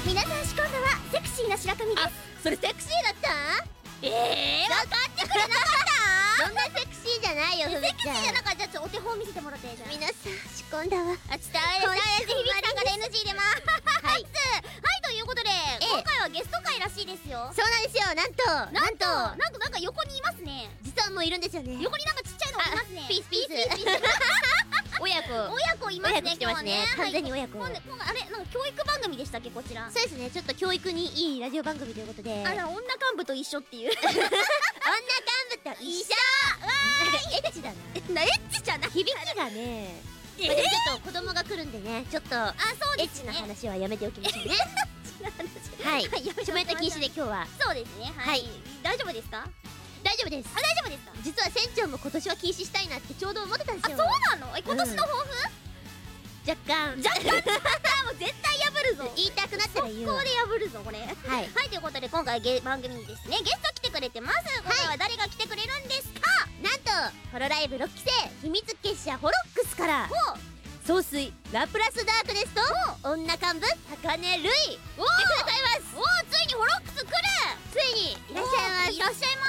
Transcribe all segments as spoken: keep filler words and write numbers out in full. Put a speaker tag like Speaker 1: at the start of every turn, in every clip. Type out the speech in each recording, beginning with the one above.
Speaker 1: 皆さん仕込んだはセクシーな白神です。
Speaker 2: それセクシーだった？
Speaker 1: えー、分かってくれなかった？
Speaker 2: そんなセクシーじゃないよ、ふみ
Speaker 1: セクシ
Speaker 2: ちゃん。
Speaker 1: ーじゃなかった。じゃあちょっとお手本見せてもらって。じゃあ
Speaker 2: 皆さん仕込んだわ。
Speaker 1: あ、ちょっとあれだ、響きさんから エヌジー 出ます。はい、はい、ということで今回はゲスト会らしいですよ。
Speaker 2: そうなんですよ。なんと
Speaker 1: なんとなんとなんか横にいますね。
Speaker 2: 実はもういるんですよね。
Speaker 1: 横になんかちっちゃいのいますね。
Speaker 2: ピースピース親子
Speaker 1: 親子いますね。
Speaker 2: 親子来てますね。完全に親子。
Speaker 1: 今度今度あれなんか教育番組でしたっけ、こちら。
Speaker 2: そうですね。ちょっと教育にいいラジオ番組ということで、
Speaker 1: あら、女幹部と一緒っていう。
Speaker 2: 女幹部と一緒。なんかエッチだな。
Speaker 1: なエッチじゃない。
Speaker 2: 響きがね。
Speaker 1: えー、
Speaker 2: ちょっと子供が来るんでね、ちょっと
Speaker 1: あ、そう
Speaker 2: エッチ
Speaker 1: ですね。
Speaker 2: な話はやめておきましょうね。
Speaker 1: は
Speaker 2: はい。下ネタ禁止で今日は。
Speaker 1: そうですね。はい。大丈夫ですか？
Speaker 2: 大丈夫です。
Speaker 1: あ、大丈夫ですか？
Speaker 2: 実は船長も今年は禁止したいなってちょうど思ってたんですよ。
Speaker 1: あ、そうなの？え、今年の抱負？
Speaker 2: 若干
Speaker 1: 若干もう絶対破るぞ。
Speaker 2: 言いたくなったら言う。
Speaker 1: 速攻で破るぞこれ。はい
Speaker 2: はい、
Speaker 1: ということで今回ゲ番組にですねゲスト来てくれてます。今回は誰が来てくれるんですか？
Speaker 2: なんとホロライブろっきせい秘密結社ホロックスから総帥ラプラスダークネスと女幹部高根瑠衣来てくださいます。
Speaker 1: おお、ついにホロックス来る。
Speaker 2: ついにいらっしゃいます。
Speaker 1: いらっしゃいます。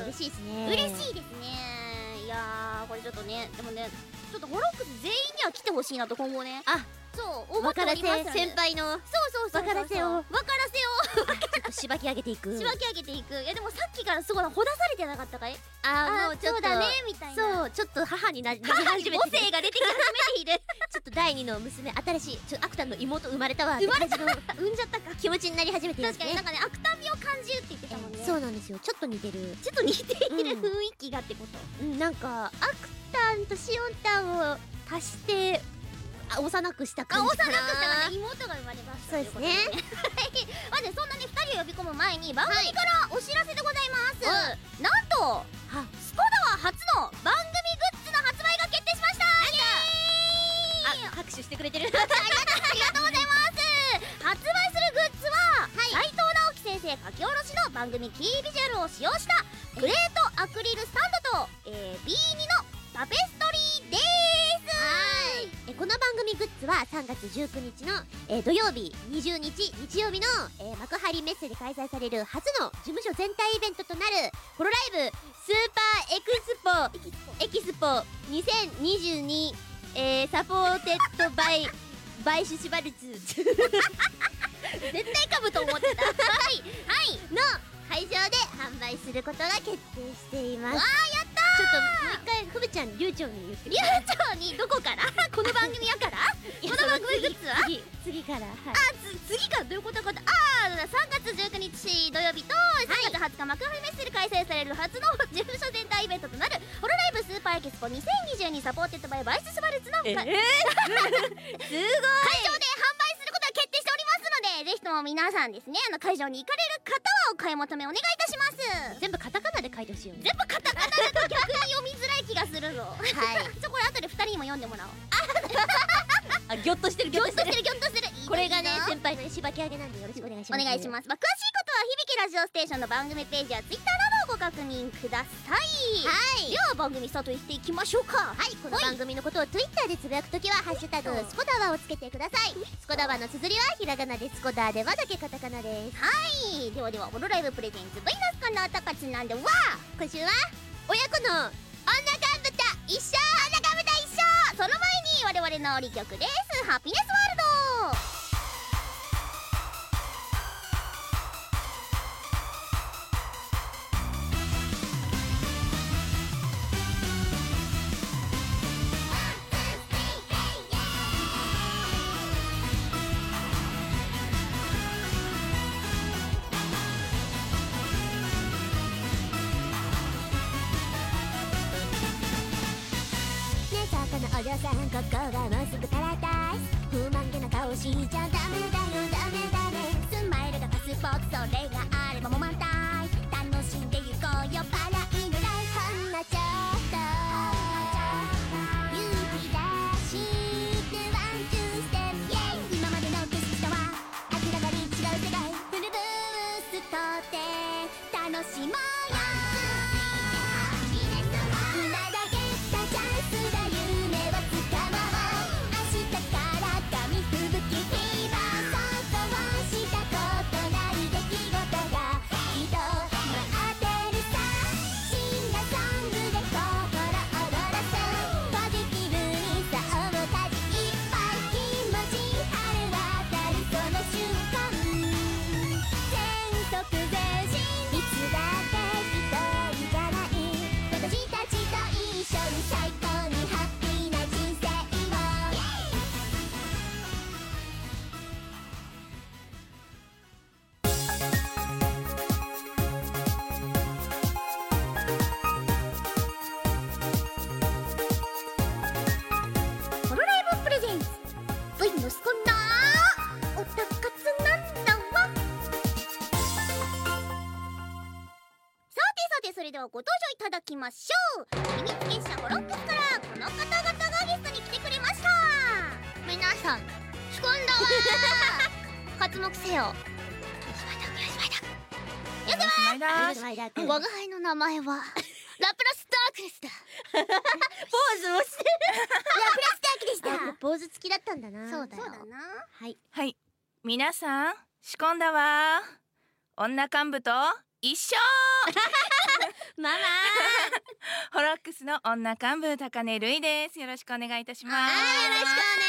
Speaker 2: 嬉しいですね。
Speaker 1: 嬉しいですね。いやー、これちょっとね、でもね、ちょっとホロックス全員には来てほしいなと今後ね。
Speaker 2: あ、
Speaker 1: そう思っております。
Speaker 2: 先輩の
Speaker 1: そうそうそう
Speaker 2: 分からせを
Speaker 1: 分からせを
Speaker 2: ちょっとしばき上げていく。
Speaker 1: しばき上げていく。いやでもさっきからすごいほだされてなかったかい？
Speaker 2: あー、もうちょっと
Speaker 1: そうだねみたいな。
Speaker 2: そう、ちょっと母になり
Speaker 1: 母
Speaker 2: 始めて、
Speaker 1: に母性が出てき始めている。
Speaker 2: ちょっとだいにの娘、新しいちょアクタンの妹生まれたわ。
Speaker 1: 生まれた。
Speaker 2: の
Speaker 1: 産んじゃったか。
Speaker 2: 気持ちになり始めているんですね。
Speaker 1: 確かになんかね、アクタミを感じるって言ってたもんね。
Speaker 2: そうなんですよ。ちょっと似てる。
Speaker 1: ちょっと似ている雰囲気がってこと。
Speaker 2: うん、なんかアクタンとシオンタンを足してあ幼くした
Speaker 1: あ、
Speaker 2: 感じかな。
Speaker 1: 幼くしたらね、妹が生まれました。
Speaker 2: そうですね。
Speaker 1: はい。まずそんなねふたりを呼び込む前に番組からお知らせでございます。
Speaker 2: は
Speaker 1: なんと
Speaker 2: は
Speaker 1: スポダワ初の番組グッズの発売が決定しました。イエーイ。
Speaker 2: あ、拍手してくれてる。
Speaker 1: ありがとうございます。発売するグッズは斉藤直樹先生書き下ろしの番組キービジュアルを使用したグレートアクリルスタンドと、えー、ビーに のタペストリーです。
Speaker 2: はい。えこの番組グッズはさんがつじゅうくにちの、えー、土曜日にじゅうにち日曜日の、えー、幕張メッセで開催される初の事務所全体イベントとなるホロライブスーパーエクスポエキスポにせんにじゅうに、えー、サポーテッドバイバイシュシュバルツ絶
Speaker 1: 絶対噛むと思ってた。はいはい
Speaker 2: の会場で販売することが決定しています。
Speaker 1: わー、やった
Speaker 2: ちょっともう一回ふぶちゃん流暢に言って
Speaker 1: ー。流暢にどこからこの番組やからこの番組グッズは
Speaker 2: 次次から、はい、
Speaker 1: あ、つ次からどういうことかと、あー、さんがつじゅうくにち土曜日とさんがつはつか幕張メッセで開催される初の事務所全体イベントとなるホロライブスーパーエキスポにせんにじゅうにサポーテッドバイバイスシュバルツの
Speaker 2: えー、
Speaker 1: 会
Speaker 2: すごい
Speaker 1: 場で販売することが決定しておりますので、ぜひとも皆さんですね、あの会場に行かれる方はお買い求めお願いいたします。
Speaker 2: 全部カタカナで書いてほしいよね。
Speaker 1: 全部カタカナだと逆に読みづらい気がするぞ。
Speaker 2: はい
Speaker 1: ちょ、これ後でふたりにも読んでもらおう。
Speaker 2: あ、ギョッとしてるギョッとしてる。
Speaker 1: ギョッとしてる。
Speaker 2: これがね先輩のしばき上げなんでよろしくお願いします。
Speaker 1: お願いします。まあ、詳しいことは響きラジオステーションの番組ページやツイッターなどをご確認ください。
Speaker 2: はい
Speaker 1: では番組スタートしていきましょうか。
Speaker 2: はい、この番組のことをツイッターでつぶやくときはハッシュタグスコダワをつけてください。スコダワの綴りはひらがなでスコダーではだけカタカナです。
Speaker 1: はい、ではではホロライブプレゼンツ V ナスカのタカチなんでわ
Speaker 2: 今週は親子の女幹部と一緒。
Speaker 1: 女幹部と一緒。その前に我々のり曲です。ハピネスワールド。
Speaker 2: お嬢さんここはもうすぐパラダイス。不満げな顔しちゃダメだよダメだね。
Speaker 1: スマイルがパスポート、それがあればもう満タイ。楽しんでゆこうよパライのライフ。
Speaker 2: ほんのちょっと勇気出してワンツーステップイェイ。
Speaker 1: 今までの景色とは明らかに違う世界。
Speaker 2: フルブーストで楽しもうよ。今だけたチャンスだ夢をつかもう。明日から紙吹雪フィーバー。そ
Speaker 1: れではご登場いただきましょう。秘密結社ホロックスからこの方々がゲストに来てくれました。
Speaker 2: 皆さん仕込んだわー活目せよ。
Speaker 1: よしまいだ
Speaker 3: よしまいだ
Speaker 2: 我が輩の名前はラプラスダークネスだ。
Speaker 3: ポーズもしてる。
Speaker 2: ラプラスダークでした
Speaker 3: あ、ポーズ付きだったんだな。
Speaker 2: そうだよ。
Speaker 1: そうだな。
Speaker 3: はい
Speaker 4: はい皆さん仕込んだわ女幹部と一緒
Speaker 3: ママ
Speaker 4: ホロックスの女幹部高根るいです。よろしくお願いいたします。
Speaker 3: はいよろしく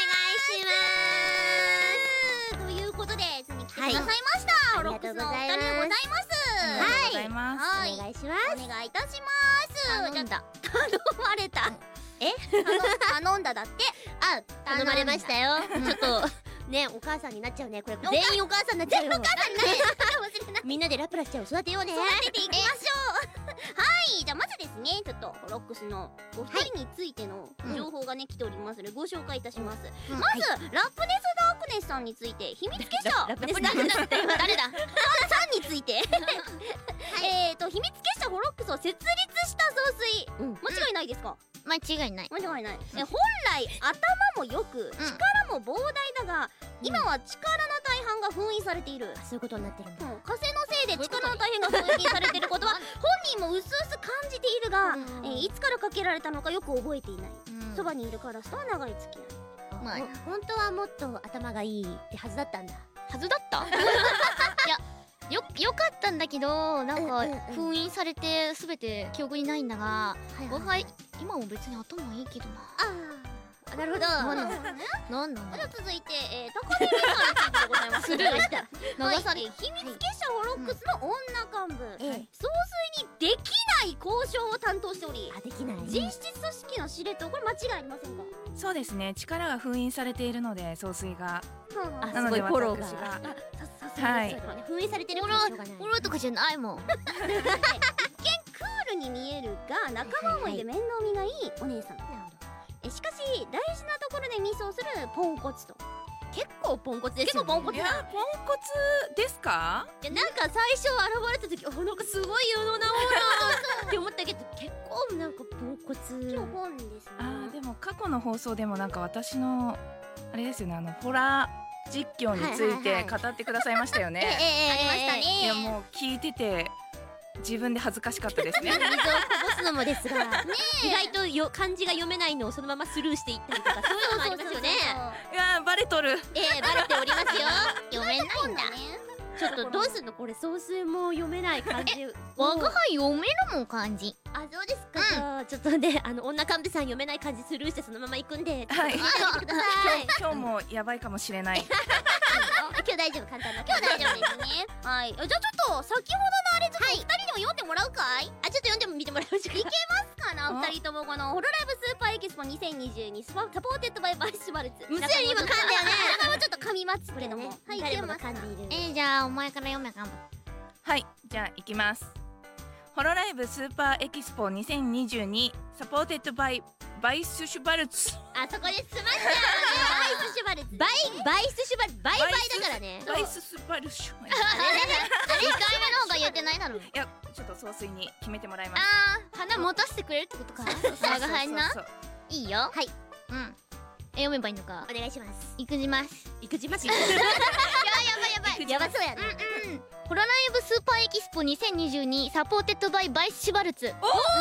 Speaker 3: お願いします。
Speaker 1: ということでつに来てくださいました、ホロックスのお二人でございます。
Speaker 4: ありがとうございます。
Speaker 1: はい
Speaker 3: お願いします。
Speaker 1: お願いいたします
Speaker 2: 頼んだ。
Speaker 1: 頼まれた。
Speaker 3: え
Speaker 1: 頼頼んだだって
Speaker 3: あ、頼まれましたよ。ちょっとね、お母さんになっちゃうね。これ全員お母さんになっちゃうよ。
Speaker 1: お母さんになって忘れない。
Speaker 3: みんなでラプラスちゃんを育てようね。
Speaker 1: 育てていきましょう。はいじゃあまずですねちょっとホロックスのお二人についての情報がね来ておりますのでご紹介いたします。
Speaker 2: うん
Speaker 1: まずラプネスダークネスさんについて秘密結社
Speaker 3: ラプネスダークネスって今誰だ。
Speaker 1: さんについてえーと秘密結社ホロックスを設立した総帥
Speaker 3: うん
Speaker 1: 間違いないですか？
Speaker 2: 間違いない。
Speaker 1: 間違いない。え本来頭もよく力も膨大だが今は力の大半が封印されている。
Speaker 3: そういうことになってるんだ。
Speaker 1: うん火星のせいで力の大変が封印されていることは本人もうすうす感じているが、
Speaker 3: うん
Speaker 1: えーいつからかけられたのかよく覚えていない。
Speaker 2: うん
Speaker 1: そばにいるカラスとは長い付き合い。
Speaker 2: まあ
Speaker 3: ほ本当はもっと頭がいいってはずだったんだ。
Speaker 2: はずだったいやよよかったんだけどなんか
Speaker 3: うんうんうん
Speaker 2: 封印されて全て記憶にないんだが
Speaker 3: はい
Speaker 2: 我が輩今も別に頭いいけどな。
Speaker 3: あ、なるほど。
Speaker 2: なんだ
Speaker 1: ね
Speaker 2: なんなんだ
Speaker 1: じゃあ続いて、えー、高根美さんについてでございます。
Speaker 2: スルーした
Speaker 1: はい
Speaker 2: 流され
Speaker 1: えー秘密結社ホロックスの女幹部、
Speaker 3: ええ
Speaker 1: 総帥にできない交渉を担当しており
Speaker 3: あ、できない。
Speaker 1: 実質組織の司令塔これ間違いありませんか？
Speaker 4: そうですね力が封印されているので総帥が
Speaker 3: あ
Speaker 4: なのです
Speaker 3: ごいフォローが
Speaker 4: 私が
Speaker 1: ささすが
Speaker 4: はい
Speaker 1: ですよね
Speaker 3: 封印されてる
Speaker 2: フォロー
Speaker 3: からしょうがない。
Speaker 2: フォローとかじゃないもん。
Speaker 1: クールに見えるが仲間思いで面倒見がいいお姉さん。
Speaker 3: なるほど。
Speaker 1: えしかし大事なところでミスをするポンコツと。
Speaker 3: 結構ポンコツですよね。
Speaker 1: 結構ポンコツ
Speaker 4: いやポンコツですか？
Speaker 3: いやなんか最初現れた時、あ、なんかすごい有能なものって思ったけど、結構なんかポンコツ。
Speaker 1: 今日ポンですね。
Speaker 4: あーでも過去の放送でもなんか私のあれですよねあのホラー実況について
Speaker 3: はいはいは
Speaker 4: 語ってくださいましたよ
Speaker 3: ええ
Speaker 4: ね。
Speaker 3: え
Speaker 1: ありましたね。
Speaker 4: いやもう聞いてて自分で恥ずかしかったですね。
Speaker 3: 水をこぼすのもですが、意外とよ漢字が読めないのをそのままスルーしていったりとか、そういうのもありますよね。
Speaker 4: いやーバレとる。
Speaker 3: ええ、バレておりますよ。
Speaker 2: 読めないんだ。
Speaker 3: ちょっとどうすんのこれ、総帥も読めない漢字。
Speaker 2: 我が輩読めるもん漢字。
Speaker 3: あ、そうですか。じゃあちょっとね、あの女幹部さん読めない漢字スルーしてそのまま行くんで、
Speaker 4: はい
Speaker 3: ちょっと聞いてみてください。
Speaker 4: 今日もやばいかもしれない。
Speaker 3: 今日大丈夫、簡単な。
Speaker 1: 今日大丈夫ですね。はい。じゃあちょっと先ほどのあれちょっと二人にも読んでもらうかい？
Speaker 3: あ、ちょっと読んでも見てもらいましょうか。
Speaker 1: いけますかな
Speaker 4: あ
Speaker 1: 二人ともこのホロライブスーパーエキスポにせんにじゅうにサポーテッドバイバイシュバルツ。
Speaker 3: むずい今噛んだよね。
Speaker 1: だからちょっと噛みますけれども。はい、い
Speaker 3: 誰もが
Speaker 1: けますか？
Speaker 3: 噛んでいる。
Speaker 2: えー、じゃあお前から読めかも。
Speaker 4: はいじゃあ行きます。ホロライブスーパーエキスポにせんにじゅうにサポーテッドバイバイスシュバルツ。
Speaker 3: あそこで済ましちゃうね。
Speaker 1: バイスシュバルツ。
Speaker 3: バイバイスシュバルバイバイだからね。
Speaker 4: バイススバルシュ。い
Speaker 2: いっかいめの方が言ってないだろ。
Speaker 4: やちょっと総帥に決めてもらいます。
Speaker 2: あー花持たせてくれるってことか。我が輩な。
Speaker 4: そうそう
Speaker 2: いいよ。
Speaker 3: はい。
Speaker 2: うん。え読めばいいのか。
Speaker 3: お願いします。
Speaker 2: いくじます。
Speaker 3: 育児マシン。
Speaker 2: やばいやばい。
Speaker 3: やばそうやね。
Speaker 2: うんうん。ホロライブスーパーエキスポにせんにじゅうにサポーテッドバイバイシュバルツ。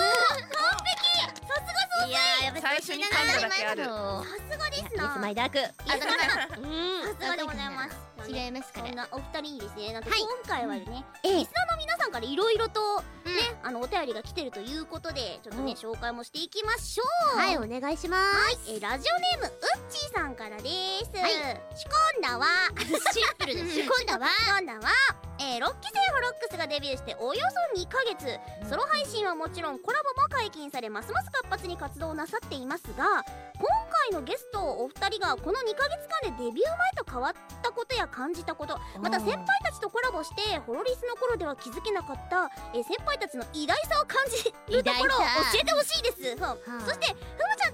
Speaker 3: いやー、やっぱ
Speaker 4: 最初に噛んだだけある。
Speaker 2: さ
Speaker 1: さすがです
Speaker 3: イエス
Speaker 1: な。
Speaker 3: マイダーク。
Speaker 1: あだから
Speaker 3: うん。
Speaker 1: さすがでございます。
Speaker 2: 違いますから。
Speaker 1: そんなお二人にですね、なんと
Speaker 3: はい
Speaker 1: 今回はね、
Speaker 3: ええ
Speaker 1: リスナーの皆さんからいろいろと
Speaker 2: うん
Speaker 1: ね、あのお便りが来てるということで、ちょっとね
Speaker 3: うん
Speaker 1: 紹介もしていきましょう。
Speaker 3: はい、お願いします。
Speaker 1: はい、えーラジオネームうっちーさんからです。
Speaker 3: はい
Speaker 1: 仕込んだわ。シンプルです。仕込んだわ。仕込んだわ。えー、ろっきせいホロックスがデビューしておよそにかげつ、ソロ配信はもちろんコラボも解禁されますます活発に活動なさっていますが、今回のゲストお二人がこのにかげつかんでデビュー前と変わったことや感じたこと、また先輩たちとコラボしてホロリスの頃では気づけなかった、えー先輩たちの偉大さを感じるところを教えてほしいです。そうそしてふむちゃんと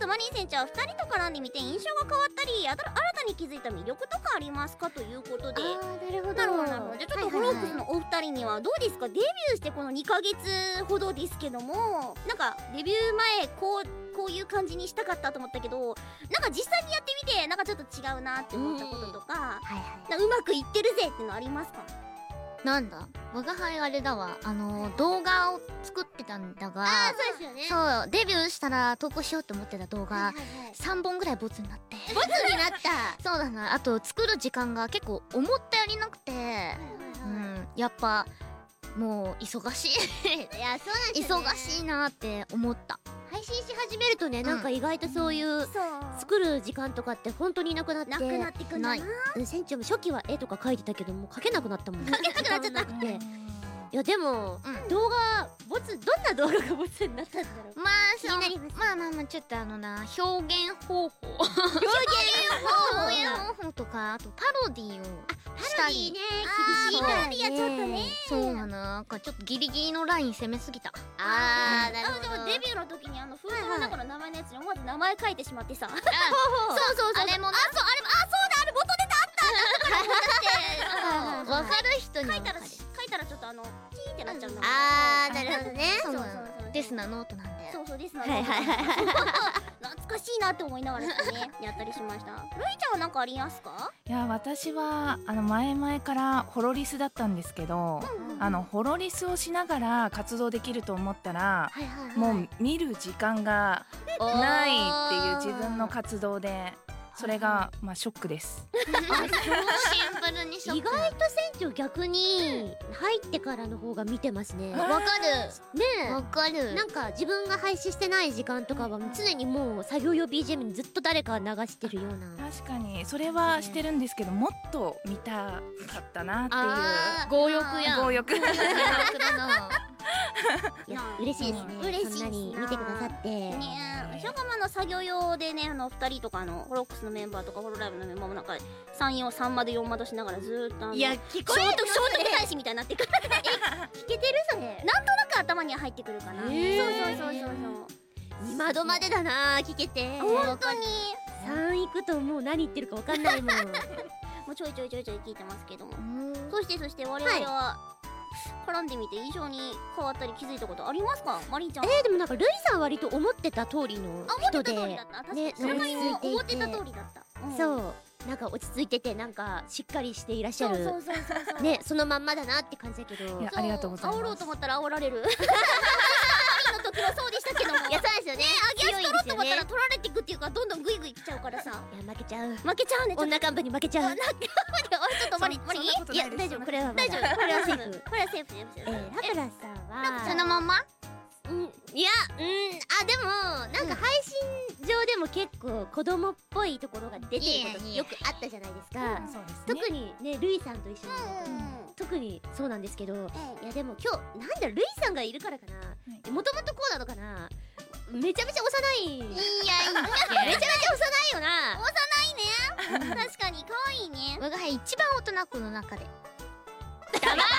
Speaker 1: とマリン船長はふたりと絡んでみて印象が変わったりあた新たに気づいた魅力とかありますかということで、
Speaker 2: あーなるほど
Speaker 1: なるほどなるほど。じゃあちょっとフロックスのお二人にはどうですか、デビューしてこのにかげつほどですけども、なんかデビュー前こうこういう感じにしたかったと思ったけど、なんか実際にやってみてなんかちょっと違うなって思ったこととか、
Speaker 2: はいはい
Speaker 1: なんかうまくいってるぜっていうのありますか？
Speaker 3: なんだ我が輩あれだわ、あの動画を作ってたんだが、
Speaker 2: あーそうですよね。
Speaker 3: そうデビューしたら投稿しようって思ってた動画
Speaker 2: はいはいはい
Speaker 3: さんぼんぐらいボツになって
Speaker 2: ボツになった
Speaker 3: そうだな、あと作る時間が結構思ったよりなくて、うんやっぱもう忙しい
Speaker 2: いやそうなんですよね。
Speaker 3: 忙しいなって思った。
Speaker 2: 配信し始めるとね、なんか意外とそういう
Speaker 1: そう
Speaker 2: 作る時間とかって本当になくなって
Speaker 1: なくなってくんだな。
Speaker 3: ない
Speaker 2: うん船長も初期は絵とか描いてたけどもう描けなくなったもん描けなくなっちゃった
Speaker 1: うん
Speaker 2: ていやでも、
Speaker 3: うん
Speaker 2: 動画ボツどんな動画がボツになったんだろう。
Speaker 3: まあ
Speaker 2: 気になります
Speaker 3: まあまあまあちょっとあのな表現方法
Speaker 2: 表現
Speaker 3: 表現方法とかあとパロディーをしたり
Speaker 2: ね
Speaker 1: あー
Speaker 2: 厳しいからね。
Speaker 1: パロディはちょっとね
Speaker 3: そうだな、なんかちょっとギリギリのライン攻めすぎた。
Speaker 2: あーなる
Speaker 1: あ
Speaker 2: ほど。
Speaker 1: でもデビューの時にあの封筒の中の名前のやつに思わず名前書いてしまってさ、そう
Speaker 2: そうそうそう。
Speaker 3: あれもな
Speaker 1: あそうあれあそうだあれ元ネタ
Speaker 3: わかる人には
Speaker 1: 書いたら
Speaker 3: わかる。
Speaker 1: 書いたらちょっとあのピーってなっちゃうんだもん。
Speaker 2: あーなるほどね。
Speaker 3: そうな
Speaker 1: そうそうそう
Speaker 3: のですなノートなんで。
Speaker 1: そうそうですな。
Speaker 2: はいはいはいはい。
Speaker 1: 懐かしいなって思いながらですねやったりしました。ルイちゃんはなんかありますか？
Speaker 4: いや私はあの前々からホロリスだったんですけど、あのホロリスをしながら活動できると思ったら
Speaker 2: はいはいはい。
Speaker 4: もう見る時間がないっていう自分の活動で、それがまあショックです。
Speaker 3: シンプルにショック。
Speaker 2: 意外と船長逆に入ってからの方が見てますね。
Speaker 4: あ
Speaker 2: わかる。ね
Speaker 3: わかる。
Speaker 2: え。なんか自分が配信してない時間とかは常にもう作業用 ビージーエム にずっと誰か流してるような。
Speaker 4: 確かにそれはしてるんですけど、もっと見たかったなっていう
Speaker 2: あ
Speaker 3: 強欲やん。
Speaker 4: 強欲
Speaker 3: 強欲だな。
Speaker 2: いや嬉しいですね。
Speaker 1: 嬉しいですな
Speaker 2: そんなに見てくださって。
Speaker 1: ねえ、しょがまの作業用でね、あのふたりとかのホロックスのメンバーとかホロライブのメンバーもなんかさん、よん、さんまでよんまとしながらずーっとあの
Speaker 2: いや聞こえる
Speaker 1: 聖徳聖徳太子みたいになってくる。
Speaker 2: 聞けてるそれ。
Speaker 1: なんとなく頭には入ってくるかな。そう
Speaker 2: へ
Speaker 1: そう
Speaker 2: ー
Speaker 1: そうそう
Speaker 2: 今度までだな聞けて。
Speaker 1: そう。本当に
Speaker 2: さん行くともう何言ってるかわかんないもん。
Speaker 1: もうちょいちょいちょいちょい聞いてますけども。
Speaker 3: うん
Speaker 1: そしてそして我々は絡んでみて印象に変わったり気づいたことありますか、マリンちゃんは？
Speaker 2: えー、でもなんかルイさん割と思ってた通りの
Speaker 1: あ、思って
Speaker 2: 人で。
Speaker 1: た通りだった。確かに
Speaker 2: ね
Speaker 1: その前も
Speaker 2: 落ち着いていて
Speaker 1: 思ってた通りだった。ん
Speaker 2: そうなんか落ち着いててなんかしっかりしていらっしゃる。
Speaker 1: そうそうそうそうそう。
Speaker 2: ねそのまんまだなって感じだけど。
Speaker 4: いや
Speaker 1: そう
Speaker 4: ありがとうございます
Speaker 1: 煽ろうと思ったら煽られる。の時もそうでしたけども。
Speaker 2: いやそうですよね。
Speaker 1: 上げ足取ろうと思ったら
Speaker 2: 強いですよね
Speaker 1: 取られていくっていうかどんどんグイグイ来ちゃうからさ。
Speaker 2: いや負けちゃう。
Speaker 1: 負けちゃうね。ちょっと
Speaker 2: 女幹部に負けちゃう。
Speaker 1: なんかちょっとマリマリいい？
Speaker 4: そんなこと
Speaker 2: いや大丈夫これはまだ
Speaker 1: 大丈夫。
Speaker 2: これはセーフ。
Speaker 1: これはセーフです。
Speaker 2: えー、ラプラスさんは
Speaker 3: そのまま
Speaker 2: うんいやうんあでもなんか配信上でも結構子供っぽいところが出てること
Speaker 3: いえいえ
Speaker 2: よくあったじゃないですか。
Speaker 4: そうですね。
Speaker 2: 特にねルイさんと一緒にいると特にそうなんですけど、いやでも今日なんだルイさんがいるからかな。もともとこうなのかな。めちゃめちゃ幼い。
Speaker 3: いやいい
Speaker 2: めちゃめちゃ幼いよな。
Speaker 1: 幼いね。確かに可愛いね。
Speaker 3: 我が輩一番大人この中で
Speaker 2: 黙る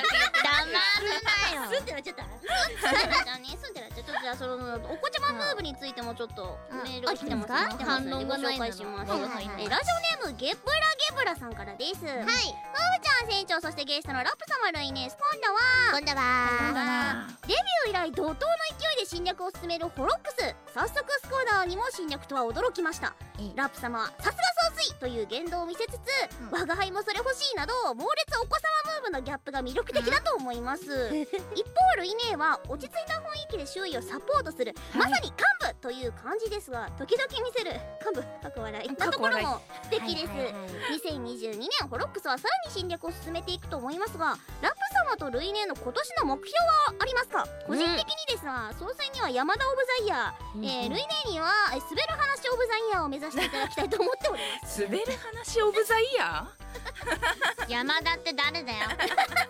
Speaker 3: 黙るなよ
Speaker 2: すんってなっちゃった。
Speaker 1: じゃあね、住んでらっちゃう。ちょっとじゃあそのお子ちゃまムーブについてもちょっとメールが来てます。
Speaker 2: あ
Speaker 1: 来てます
Speaker 3: 反
Speaker 1: のでご紹
Speaker 3: 論がないんだな
Speaker 1: 介します。
Speaker 2: はいはいはい
Speaker 1: えラジオネームゲブラゲブラさんからです。はい。ふーちゃん船長そしてゲストのラップ様ルイネス今度は
Speaker 2: 今度
Speaker 1: 今度
Speaker 2: は
Speaker 1: はデビュー以来怒涛の勢いで侵略を進めるホロックス。早速スコーダーにも侵略とは驚きました。ラップ様はさすが総帥という言動を見せつつ、
Speaker 3: うん
Speaker 1: 我が輩もそれ欲しいなど猛烈お子様ムーブのギャップが魅力的だと思います。一方ルイネは落ち着いた雰囲気で周囲をサポートする、
Speaker 4: はい
Speaker 1: まさに幹部という感じですが、時々見せる幹部かっこ笑いなところも素敵です。
Speaker 2: はいはいはい
Speaker 1: にせんにじゅうにねんホロックスはさらに侵略を進めていくと思いますが、ラップ様とルイネの今年の目標はありますか？個人的にですが、総帥には山田オブザイヤー、えールイネにはえー滑る話オブザイヤーを目指していただきたいと思っております。
Speaker 4: 滑る話オブザイヤ
Speaker 3: 山田って誰だよ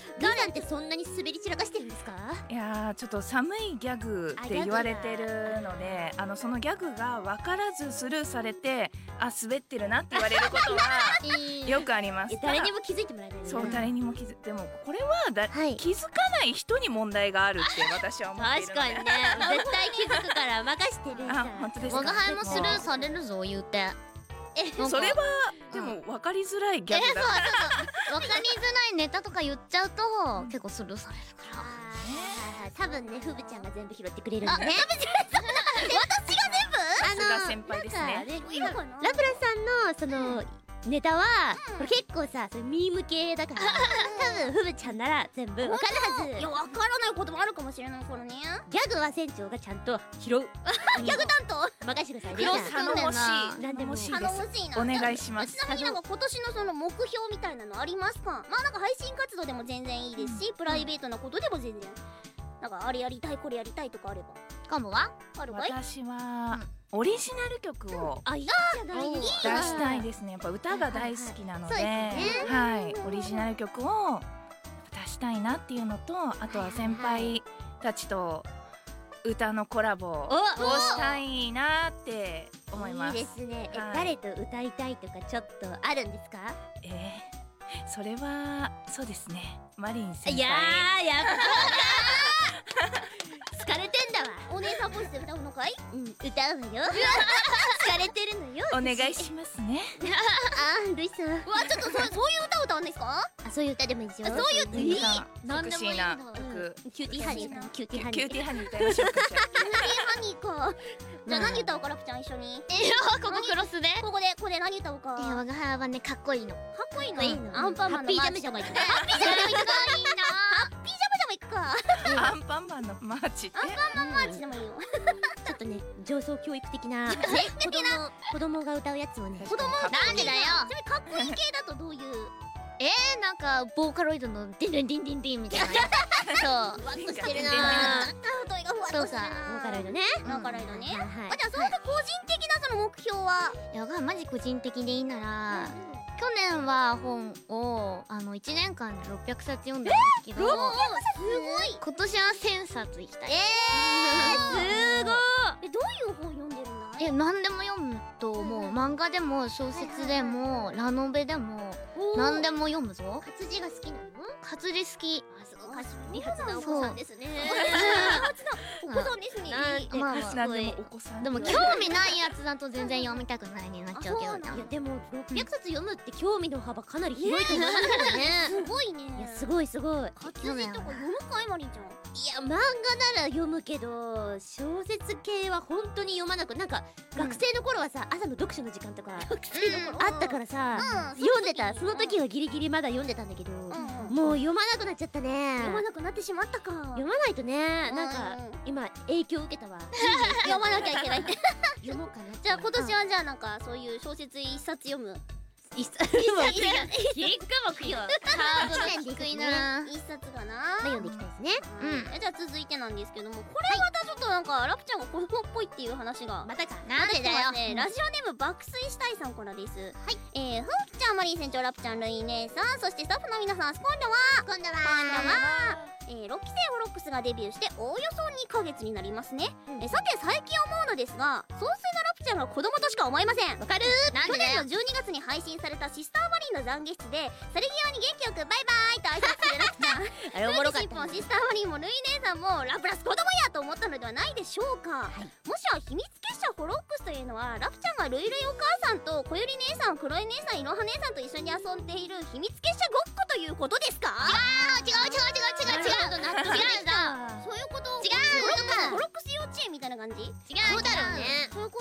Speaker 2: ルイさんってそんなに滑り散らかしてるんですか？
Speaker 4: いやーちょっと寒いギャグって言われてるので、あのそのギャグが分からずスルーされて、あ滑ってるなって言われることはよくあります。
Speaker 2: 誰にも気づいてもらえないね。
Speaker 4: そう誰にも気づでもこれはだ、
Speaker 2: はい、
Speaker 4: 気づかない人に問題があるって私は思っているので。
Speaker 2: 確かにね絶対気づくから任してる。
Speaker 4: あ本当ですか。
Speaker 3: 我が輩もスルーされるぞ言うて。
Speaker 4: それはでも分かりづらいギャグだから、
Speaker 3: 分かりづらいネタとか言っちゃうと結構スルーされるから。
Speaker 2: 多分ねフブちゃんが全部拾ってくれるんでね。
Speaker 1: 私が全部
Speaker 4: さすが先輩ですね。
Speaker 2: ラプラさんのそのネタはこれ結構さそれミーム系だから多分フブちゃんなら全部わかるはず。
Speaker 1: いやわからないこともあるかもしれないからね。
Speaker 2: ギャグは船長がちゃんと拾う。
Speaker 1: ギャグ担当
Speaker 2: 任してくださいね。
Speaker 4: 頼もしい
Speaker 2: 何でも
Speaker 4: しい
Speaker 1: 頼もしいな。
Speaker 4: お願いします。
Speaker 1: ちなみになんか今年のその目標みたいなのありますか？まあなんか配信活動でも全然いいですし、プライベートなことでも全然なんかあれやりたいこれやりたいとかあれば。
Speaker 3: カモは
Speaker 1: あるかい？
Speaker 4: 私はオリジナル曲を
Speaker 2: あいいじゃない
Speaker 4: 出
Speaker 2: ですか。
Speaker 4: したいですね。やっぱ歌が大好きなので、
Speaker 2: はいはいはいそうですね
Speaker 4: はいオリジナル曲を出したいなっていうのと、あとは先輩たちと歌のコラボをしたいなって思います。
Speaker 2: いいですね。え、
Speaker 4: はい
Speaker 2: 誰と歌いたいとかちょっとあるんですか？
Speaker 4: えー、それはそうですね。マリン先輩。
Speaker 2: いやーやっぱ疲れてんだわ。
Speaker 1: お姉さんボイスで歌うのかい？
Speaker 2: うん歌うのよ。疲れてるのよ。
Speaker 4: お願いしますね。
Speaker 2: あールイさん。
Speaker 1: うわちょっとそそういう歌を歌うんですか？
Speaker 2: あそういう歌でもいいですよ。
Speaker 1: そういう
Speaker 4: 全然
Speaker 3: 何でもいいんだ
Speaker 4: セクシーな曲、
Speaker 2: キューティーハニー歌うキューティーハニー。
Speaker 4: キューティーハニー歌いましょうか。じゃ
Speaker 1: ハニーか。じゃあ何歌おうかラプちゃん一緒に。
Speaker 3: えここクロスで。
Speaker 1: ここでここで何歌おうか。
Speaker 3: え我が輩はねかっこいいの。
Speaker 1: かっこいいの。
Speaker 2: いいの。
Speaker 1: アンパンマンの
Speaker 2: ハッピージャムジャム行くね。
Speaker 1: ハッピージャムジャム行くか。ハッピージャムジャム行くか。
Speaker 4: あアンパンマンのマーチって。
Speaker 1: アンパンマンマーチでもいいよ。
Speaker 2: ちょっとね上層教育的なね子供子供が歌うやつをね。
Speaker 1: 子供
Speaker 3: なんでだよ。
Speaker 1: ちなみにかっこいい系だとどういう？
Speaker 3: えー、なんかボーカロイドのディンディンディンディンディンみたいなやつ。そう。
Speaker 1: ふわっとしてるな。太いがふわっとしてるな。
Speaker 3: そうさ
Speaker 2: ボーカロイドね。
Speaker 1: ボーカロイドね。
Speaker 2: はいはい
Speaker 1: あじゃあその個人的なその目標は？
Speaker 3: いやがマジ個人的でいいなら、去年は本をあのいちねんかんでろっぴゃくさつ読んだんですけど、
Speaker 1: すごい。
Speaker 3: 今年はせんさついきたい。
Speaker 1: えー、すごい。えどういう本読んでるんだ？
Speaker 3: え何でも読むと思う。漫画でも小説でもラノベでも何でも読むぞ。
Speaker 2: 活字が好きなの？
Speaker 3: 活字好き。
Speaker 2: あそうか理髪なお子さんですね。
Speaker 1: お子さんですね。
Speaker 2: なんて
Speaker 3: まあまあ
Speaker 4: なんでもお子さん。
Speaker 3: でも興味ないやつだと全然読みたくないになっちゃうけどな。
Speaker 2: いやでもろっぴゃくさつ読むって興味の幅かなり広いと思うんだけどね。
Speaker 1: すごいね。
Speaker 2: いやすごいすごい。
Speaker 1: 活字とか読むかいマリンちゃん。
Speaker 2: いや漫画なら読むけど小説系は本当に読まなくなんか学生の頃はさ朝の読書の時間とかあったからさ読んでたその時はギリギリまだ読んでたんだけどもう読まなくなっちゃったね。
Speaker 1: 読まなくなってしまったか。
Speaker 2: 読まないとねなんか今影響受けたわ。
Speaker 1: 読まなきゃいけないって。
Speaker 2: 読もうかな。
Speaker 1: じゃあ今年はじゃあなんかそういう小説一冊読む。
Speaker 2: 一冊一冊
Speaker 3: 結構目標。ハードル低いな。
Speaker 1: 一冊かな。
Speaker 2: 読んでいきたいですね。
Speaker 3: うん
Speaker 1: えじゃあ続いてなんですけども、これまたちょっとなんかラプちゃんが子供っぽいっていう話が
Speaker 2: またか。
Speaker 3: なんでだよ。
Speaker 1: ね、ラジオネーム爆睡したいさんからです。はい。えー、ふうきちゃん、マリー船長、ラプちゃん、ルイ姉さん、そしてスタッフの皆さん、今度は
Speaker 2: 今度は
Speaker 1: 今度はえー、ろっきせいフォロックスがデビューしておおよそにかげつになりますね。
Speaker 2: うん
Speaker 1: えさて最近思うのですが、総帥のラプちゃんが子供としか思えません。わかる？
Speaker 3: なんでだよ。
Speaker 1: 去年のじゅうにがつに配信されたシスターマリーの懺悔室で去り際に元気よくバイバイと挨拶するラプちゃん。
Speaker 2: あれおもろかった
Speaker 1: シッポンシスターマリーもルイ姉さんもラプラス子供やと思ったのではないでしょうか。
Speaker 2: はい
Speaker 1: もしや秘密結社フォロックスというのはラプちゃんがルイルイお母さんと小百合姉さん、クロエ姉さん、いろは姉さんと一緒に遊んでいる秘密結社ごっこということですか？
Speaker 3: あ違う違う違う違う違う。
Speaker 2: 納得できた。
Speaker 1: そういうこと？
Speaker 3: 違う
Speaker 1: フォロックス幼稚園みたいな感じ？
Speaker 3: 違う。
Speaker 2: そうだろうね。
Speaker 1: そういうこと？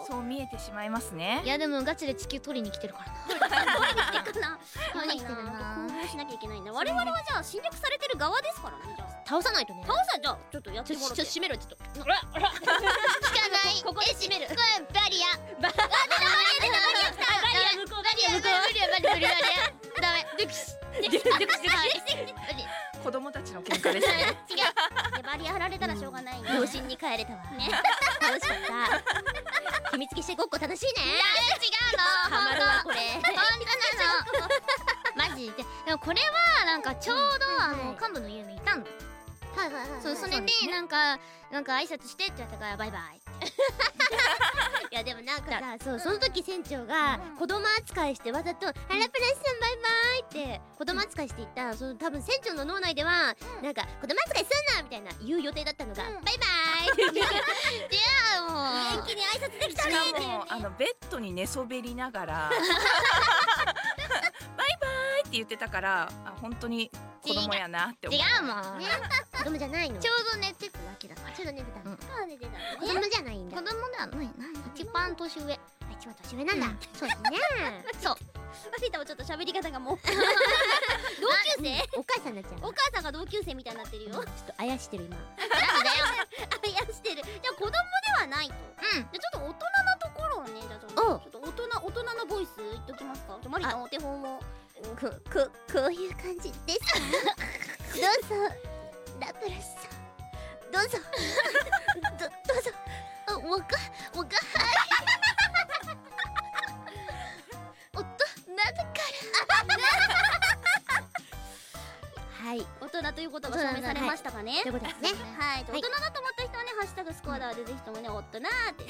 Speaker 4: そう見えてしまいますね
Speaker 3: い。やでもガチで地球取りに来てるからな。
Speaker 1: 取りに来てるかな。
Speaker 3: 取りに来てるな
Speaker 1: 攻撃しなきゃいけないんだ。我々はじゃあ侵略されてる側ですからね。じゃあ
Speaker 2: 倒さないとね。
Speaker 1: 倒さじゃあちょっとやってもらって。
Speaker 2: ちょちょ閉めろちょっと。
Speaker 3: 聞かない。
Speaker 2: ここで閉める。
Speaker 3: これバリア。バリア。バリア向こう。バリア向こう。バリアバリアバリア。ダメ。デュクシ。デュクシデュクシ。
Speaker 4: 子供たちの喧嘩ですね。
Speaker 1: 違う。でバリア張られたらしょうがないんで。
Speaker 2: 童心に帰れたわ。
Speaker 1: ね。
Speaker 2: 楽しかった。秘密結社ごっこ楽しいね。
Speaker 3: 違うの。
Speaker 2: ハマるわこれ。
Speaker 3: 本当なの。マジジで。でもこれはなんかちょうどあの幹部の家にいたんだ。
Speaker 2: はいはいはいはい。
Speaker 3: そう、それでなんかなんか挨拶してって言ったからバイバイ。
Speaker 2: いやでもなんかさ、そう、その時船長が子供扱いしてわざと「ハラプラスさんバイバイ」って子供扱いしていった、その多分船長の脳内ではなんか「子供扱いすんな!」みたいな言う予定だったのが「バイバイ!」って
Speaker 3: いやもう
Speaker 2: 元気に挨拶できた
Speaker 4: し
Speaker 2: ねって
Speaker 4: かもあのベッドに寝そべりながらバイバイって言ってたから、あ本当に子供やなって思う。
Speaker 3: 違うもん。
Speaker 2: ね、子供じゃないの。
Speaker 3: ちょうど寝てただけだから。
Speaker 2: ちょうど寝てたの。
Speaker 1: あ寝てたね
Speaker 2: 子供じゃないんだ。
Speaker 3: 子供ではないな。一番年上。
Speaker 2: 一番年上なんだ。そうですね。
Speaker 3: そう。
Speaker 1: マリータもちょっと喋り方がもう同級生
Speaker 2: お母さんになっちゃう。
Speaker 1: お母さんが同級生みたいになってるよ。
Speaker 2: ちょっとあやしてる今。
Speaker 3: なんだよ。
Speaker 1: あやしてる。じゃあ子供ではないと。
Speaker 3: うん。
Speaker 1: じゃあちょっと大人なところをね、じゃあちょっと
Speaker 2: おう
Speaker 1: ちょっと大人大人のボイス言っときますか。じゃあマリータお手本を。
Speaker 2: こここういう感じですか。どうぞラプラスさん、どうぞどどうぞ。あ、わかわかおっとなんだからはい
Speaker 1: 大人ということが証明されましたかね。
Speaker 2: ということですね。
Speaker 1: はい。大
Speaker 2: はい
Speaker 1: 人だと思った人はね、ハッシュタグスコアダーでぜひともね、大人って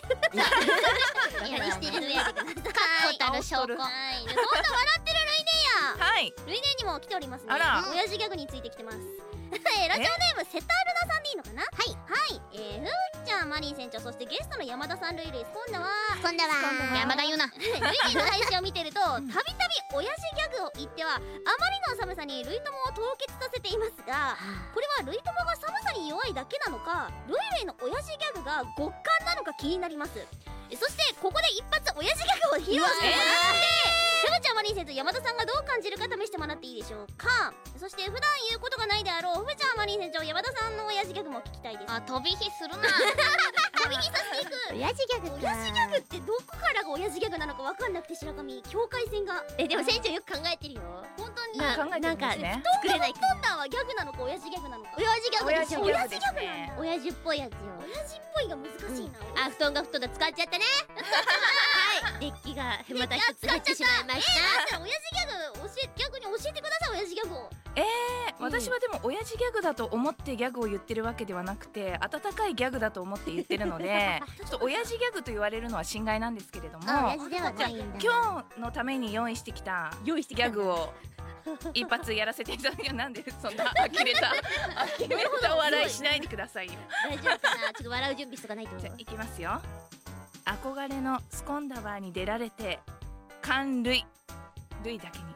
Speaker 3: 何
Speaker 1: してるのやってください。
Speaker 3: 確固たる証拠。
Speaker 1: はい。でそんな笑ってるルイネや。
Speaker 4: はい。
Speaker 1: ルイネにも来ておりますね。
Speaker 4: あら
Speaker 1: 親父ギャグについて来てます。えーラジオネームセタルナさんでいいのかな。はいはい。えー、ふーちゃん、マリン船長、そしてゲストの山田さん、ルイルイ、今度は
Speaker 2: 今度は
Speaker 3: 山田優奈。
Speaker 1: ルイネの配信を見てると、たびたび親父ギャグを言ってはあまりの寒さにルイ友を凍結させていますが、これはルイ友が寒さに弱いだけなのか、ルイルイの親父ギャグが極寒なのか気になります。えそしてここで一発親父ギャグを披露してもらって、ふーちゃん、マリン船長、山田さんがどう感じるか試してもらっていいでしょうか。そして普段言うことがないであろうふーちゃん、マリン船長、山田さんの親父ギャグも聞きたいです。
Speaker 3: あ、飛び火するな。
Speaker 1: 飛び火させていく。
Speaker 2: 親父ギャグか。
Speaker 1: 親父ギャグってどこからが親父ギャグなのか分かんなくて、白神境界線が
Speaker 2: え、でも船長よく考えてるよ。
Speaker 1: 本当に
Speaker 2: な
Speaker 4: 考えてるんですね。
Speaker 2: 作れない
Speaker 1: トンダンはギャグなのか親父ギャグなのか。
Speaker 2: 親父ギャグでしょ。
Speaker 4: 親父ギャグですね。
Speaker 2: 親父っぽいやつよ。
Speaker 1: 親父っぽいが難しいな。
Speaker 2: あ、布団が布団だ使っちゃったね。はい、デッキがまた一つ減ってしまいました。
Speaker 1: だったら親父ギャグ教え逆に教えてください、親父ギャグを。
Speaker 4: えー、私はでも親父ギャグだと思ってギャグを言ってるわけではなくて、温かいギャグだと思って言ってるのでちょっと親父ギャグと言われるのは心外なんですけれども、
Speaker 2: 親父ではないんだ。
Speaker 4: 今日のために用意してきた
Speaker 2: 用意して
Speaker 4: ギャグを一発やらせていただき、なんでそんな呆れた呆れた笑いしないでくださいよ。
Speaker 2: 大丈夫かな。ちょっと笑う準備しとかないと。
Speaker 4: じゃあいきますよ。憧れのスコンダバーに出られて感類類だけに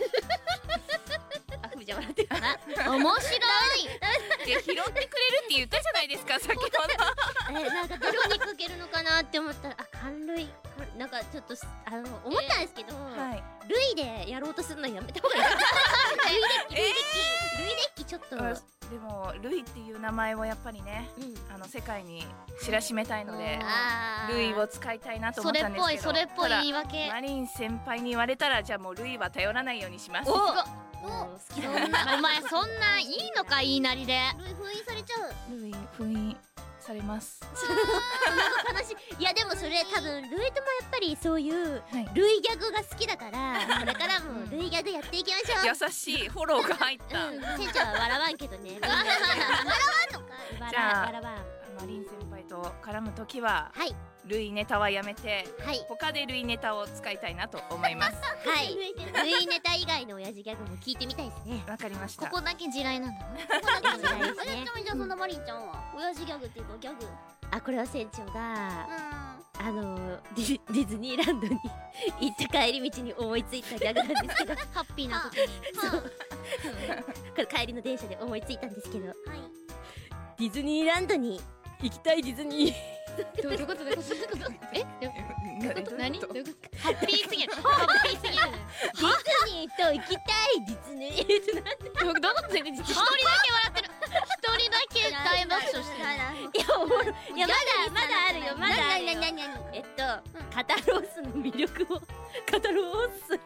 Speaker 2: あ、ふーちゃん笑ってる。
Speaker 3: 面白い。
Speaker 4: いや拾ってくれるって言ったじゃないですか先ほど。
Speaker 2: え、なんかどこにかけるのかなって思ったら、あ、感類。なんかちょっとあの思ったんですけど、
Speaker 4: はい。
Speaker 2: 類でやろうとするのやめた方がいい。類デッキ、類デッキ、類デッキちょっと。
Speaker 4: でも類っていう名前をやっぱりね、
Speaker 2: うん。
Speaker 4: あの世界に知らしめたいので、
Speaker 2: あー
Speaker 4: 類を使いたいなと思
Speaker 3: それっぽい、
Speaker 4: ったんですけど、
Speaker 3: それっぽい
Speaker 4: ただ
Speaker 3: 言い訳。
Speaker 4: マリン先輩に言われたら、じゃあもう類は頼らないようにします。
Speaker 2: お、
Speaker 1: お
Speaker 2: 好きだ
Speaker 3: そんなお前そんないいのか言いなりで。
Speaker 1: ルイ封印されちゃう。
Speaker 4: 類封印されます。
Speaker 2: 悲しい。いやでもそれ多分ルイともやっぱりそういう
Speaker 4: はい。
Speaker 2: ルイギャグが好きだから、これからもルイギャグやっていきましょう。
Speaker 4: 優しいフォローが入った。
Speaker 2: うん、船長は笑わんけどね。笑わんのかい。
Speaker 4: じゃあ
Speaker 2: 笑わん。
Speaker 4: マリン先輩と絡むときは
Speaker 2: はい
Speaker 4: 類ネタはやめて、
Speaker 2: はい
Speaker 4: 他で類ネタを使いたいなと思います。
Speaker 2: はい。ルイネタ以外の親父ギャグも聞いてみたいですね。
Speaker 4: わかりました。
Speaker 3: ここだけ地雷なんだね。
Speaker 1: ここだけじゃない
Speaker 2: そうですね
Speaker 1: ちなみにじゃあそんなマリンちゃんは親父ギャグっていうかギャグ。
Speaker 2: あ、これは船長が
Speaker 1: うん。
Speaker 2: あのディディズニーランドに行った帰り道に思いついたギャグなんですけど、
Speaker 3: ハッピーな時に。
Speaker 2: そうこれ帰りの電車で思いついたんですけど、
Speaker 1: はい。
Speaker 2: ディズニーランドに行きたいディズニー。
Speaker 3: どういうことどういうことどういうことえどういうこと何どういうことハッピーすぎるハッピーすぎる
Speaker 2: ディズニーと行きたいディズニーってなんで
Speaker 3: どういうこと一人だけ笑ってる一人だけ大爆笑してる
Speaker 2: いやおもろい。いやまだまだあるよまだあるよ。
Speaker 1: なになになになに。
Speaker 2: えっと肩ロースの魅力を肩ロース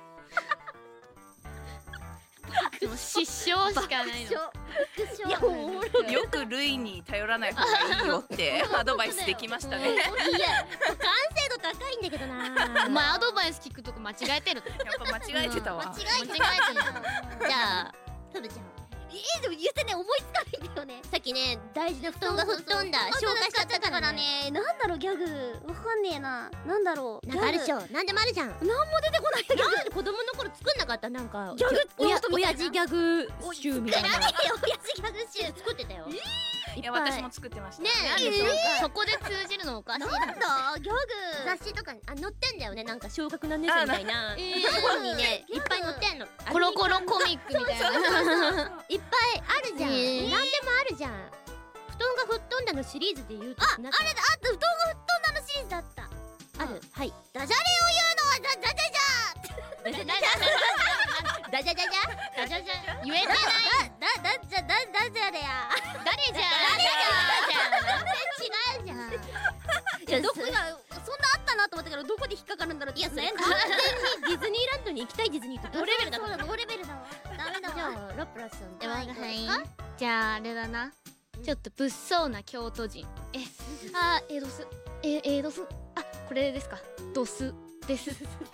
Speaker 3: もう失笑しかないの
Speaker 2: いやおもろい。
Speaker 4: よく類に頼らない方がいいよってアドバイスできましたね。
Speaker 2: いや完成度とか赤いんだけどな。
Speaker 3: お前アドバイス聞くとこ間違えてる。
Speaker 4: やっぱ間違えてたわ。
Speaker 2: 間違えて
Speaker 3: 間違えてる。
Speaker 2: じゃあふぶちゃん。
Speaker 1: えー、でも言ってね思いつかないんだよね。
Speaker 2: さっきね大事な布団が吹っ飛んだ紹介しちゃったからね。
Speaker 1: なんだろうギャグわかんねえな。なんだろう。
Speaker 2: なんかあるでしょ。なんでもあるじゃん。
Speaker 1: なんも出てこない。
Speaker 2: なんで子供の頃作んなかった？なんか
Speaker 1: ギャグ
Speaker 2: おや
Speaker 1: ノートみたいな
Speaker 2: 親父ギャグ集みたいな。
Speaker 1: 作らねえよ親父ギャグ集
Speaker 2: 作ってたよ。
Speaker 4: いや私も作ってました。
Speaker 2: ねえ、
Speaker 3: え
Speaker 2: なんか
Speaker 3: そこで通じるのおかしい
Speaker 1: なんだギャグ
Speaker 2: 雑誌とかにあ載ってんだよね。なんか小学何年生みたいな
Speaker 3: え
Speaker 2: 本にねいっぱい載ってんの。
Speaker 3: コロコロコミックみたいな。
Speaker 2: いっぱいあるじゃん。
Speaker 3: へー
Speaker 2: なんでもあるじゃん。布団が吹っ飛んだのシリーズで言うと、あ、あれだ、
Speaker 1: あと布団が吹っ飛んだのシリーズだった。
Speaker 2: ある。はい。
Speaker 1: ダジャレを言うのはダダジャジャ
Speaker 2: ダジャジャジャダジャジャジャダジャジャ
Speaker 3: 言えてない。
Speaker 1: だだじゃだダジャレや。
Speaker 3: 誰じゃ
Speaker 2: 全然違うじゃん。
Speaker 1: いやどこがそんなあったなと思ったけどどこで引っかかるんだろうって。
Speaker 2: いやそれ
Speaker 1: ね
Speaker 2: 完全にディズニーランドに行きたいディズニーって同レベルだから。
Speaker 1: そうだ同レベルだわ。ダメだ
Speaker 2: じゃ
Speaker 1: わ。
Speaker 2: あラプラスさん
Speaker 3: じゃあ
Speaker 2: はい
Speaker 3: はいじゃああれだな。ちょっと物騒な京都人。えあーエドスえエドスあこれですか。ドスです。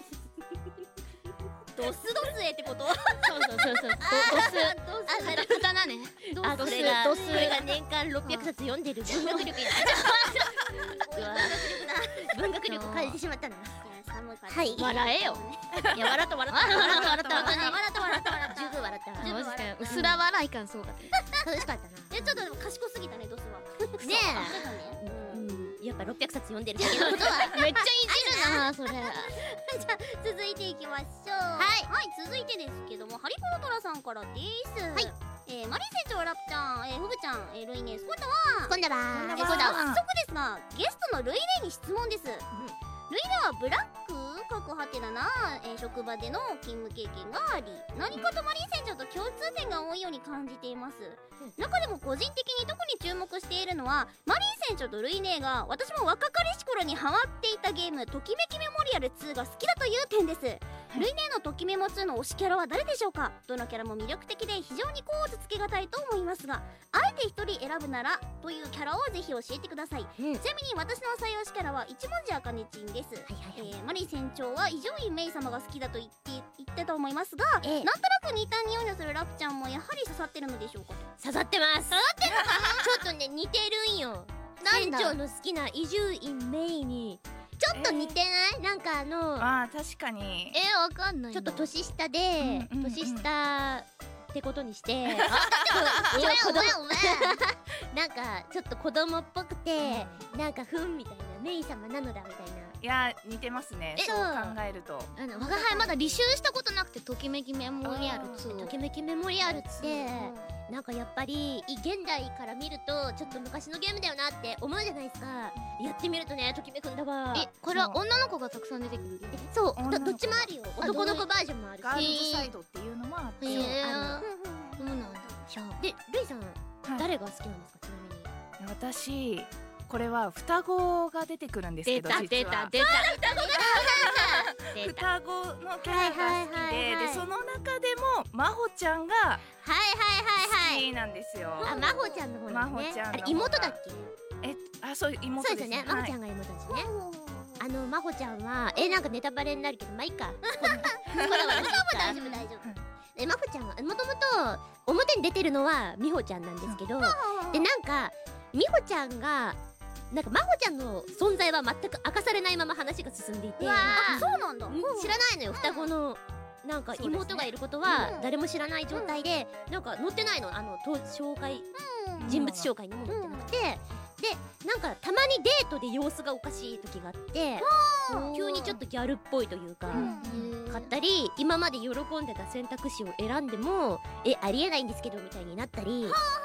Speaker 1: ドスドスエってこと？
Speaker 3: そうそうそうそう。ドスあ刀ね。
Speaker 2: あ、それがそれが年間ろっぴゃくさつ読んでる文学力や。うわ文学力感じてしまったな。はい
Speaker 3: 笑えよ。
Speaker 2: いや笑った笑った笑った笑った
Speaker 1: 笑った笑った笑った。
Speaker 2: 十分笑った。
Speaker 3: マジかよ。うすら笑い感そうだね。
Speaker 2: 楽しかったな。
Speaker 1: えちょっとでも賢すぎたねドスは。
Speaker 2: ねえ。うんやっぱろっぴゃくさつ読んでるだけのことは
Speaker 3: めっちゃいじるなそれ。
Speaker 1: じゃあ続いていきましょう。
Speaker 2: はい
Speaker 1: はい続いてですけどもハリポロトラさんからです。はいえーマリー船長ラプちゃんえーフブちゃんえールイネスコイタは
Speaker 2: 今度は
Speaker 1: えーこれ早速ですがゲストのルイネに質問です。ルイネはブラックかっこはてなな、えー職場での勤務経験があり何かとマリー船長と共通点が多いように感じています。中でも個人的に特に注目しているのはマリー船長とルイネが私も若かりし頃にハマっていたゲームときめきメモリアルツーが好きだという点です。ルイネのときメモツーの推しキャラは誰でしょうか。どのキャラも魅力的で非常にコーツつけがたいと思いますがあえて一人選ぶならというキャラをぜひ教えてください。
Speaker 2: うん
Speaker 1: ちなみに私の採用しキャラは一文字あかねちんです。
Speaker 2: はいはいはい
Speaker 1: えーマリー船長は伊集院メイ様が好きだと言って言ってたと思いますが、
Speaker 2: ええ
Speaker 1: なんとなく似た匂いのするラプちゃんもやはり刺さってるのでしょうか。
Speaker 2: 刺さってます。刺さってるのかな。ちょっとね似てるんよ。船長の好きな伊集院メイにちょっと似てない？なんかあの
Speaker 4: ああ確かに。
Speaker 3: えわかんない。
Speaker 2: ちょっと年下で
Speaker 4: うんうんうん
Speaker 2: 年下ってことにして
Speaker 1: お前お前お前
Speaker 2: なんかちょっと子供っぽくてなんかふんみたいなメイ様なのだみたいな。
Speaker 4: いや似てますね。
Speaker 2: え
Speaker 4: そう考えると。
Speaker 3: あの我が輩まだ履修したことなくてときめきメモリアルツー
Speaker 2: ときめきメモリアルってなんかやっぱり現代から見るとちょっと昔のゲームだよなって思うじゃないですか。やってみるとねときめくんだわ。
Speaker 3: えこれは女の子がたくさん出てくるゲーム。
Speaker 2: そうど
Speaker 4: 女の子
Speaker 2: どっちもあるよ。男の子バージョンもあるし。
Speaker 4: ガールズサイドっていうのもあって。
Speaker 3: へえ
Speaker 2: あ
Speaker 3: そうなんだ。
Speaker 2: でルイさん
Speaker 4: はい
Speaker 2: 誰が好きなんですかちなみに。
Speaker 4: 私これは双子が出てくるんですけど
Speaker 3: 出た出
Speaker 4: 実は
Speaker 3: た出た。出た。
Speaker 4: 双子のキャラが好き
Speaker 2: はいはいはいはい
Speaker 4: ででその中でも真帆ちゃんが
Speaker 2: はいはいはいはい。
Speaker 4: 好きなんですよ。
Speaker 2: あ真帆ちゃんの方なんね。
Speaker 4: 真帆ちゃんの方が
Speaker 2: あれ妹だっけ。
Speaker 4: えあそう妹
Speaker 2: そう
Speaker 4: で
Speaker 2: ですすよね。真帆ちゃんが妹ですね。あの真帆ちゃんはえなんかネタバレになるけどまあいいか。ここだわらしいか
Speaker 1: 大丈夫大丈夫。
Speaker 2: え真帆ちゃんはもともと表に出てるのは美穂ちゃんなんですけど、でなんか美穂ちゃんがなんか真帆ちゃんの存在は全く明かされないまま話が進んでいて、
Speaker 1: あそうなんだ。
Speaker 2: うん知らないのよ双子のなんか
Speaker 4: そうですね
Speaker 2: 妹がいることは誰も知らない状態でなんか載ってないのあのと紹介人物紹介にも載ってなくて、でなんかたまにデートで様子がおかしい時があって急にちょっとギャルっぽいというか、買ったり今まで喜んでた選択肢を選んでもえありえないんですけどみたいになったり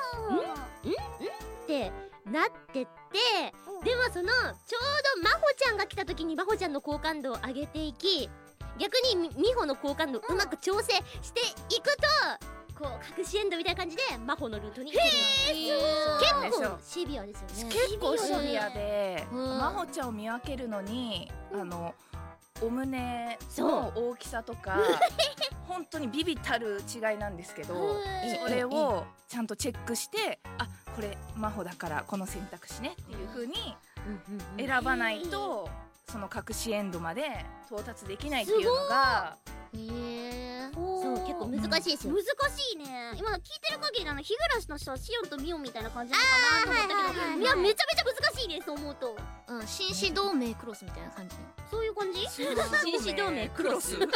Speaker 2: ってなってってでもそのちょうど真帆ちゃんが来た時に真帆ちゃんの好感度を上げていき逆にみ美穂の好感度をうまく調整していくとこう隠しエンドみたいな感じで真帆のルートに行ける。結構シビアですよね。
Speaker 4: 結構シビアで
Speaker 3: うん
Speaker 4: 真帆ちゃんを見分けるのにあのお胸
Speaker 2: そう
Speaker 4: の大きさとか本当にビビたる違いなんですけど
Speaker 2: え
Speaker 4: それをちゃんとチェックしてあこれ真帆だからこの選択肢ねっていう風に選ばないとその隠しエンドまで到達できないっていうのが
Speaker 3: へえ。
Speaker 2: そう結構難しいですよ。
Speaker 1: 難しいね。今の聞いてる限りあの日暮らしの人はシオンとミオンみたいな感じなのかなと思ったけど、いやめちゃめちゃ難しいねそう思うと。
Speaker 3: うん、紳士同盟クロスみたいな感じ。
Speaker 1: そういう感じ？
Speaker 2: 紳士同盟クロス。
Speaker 4: クロス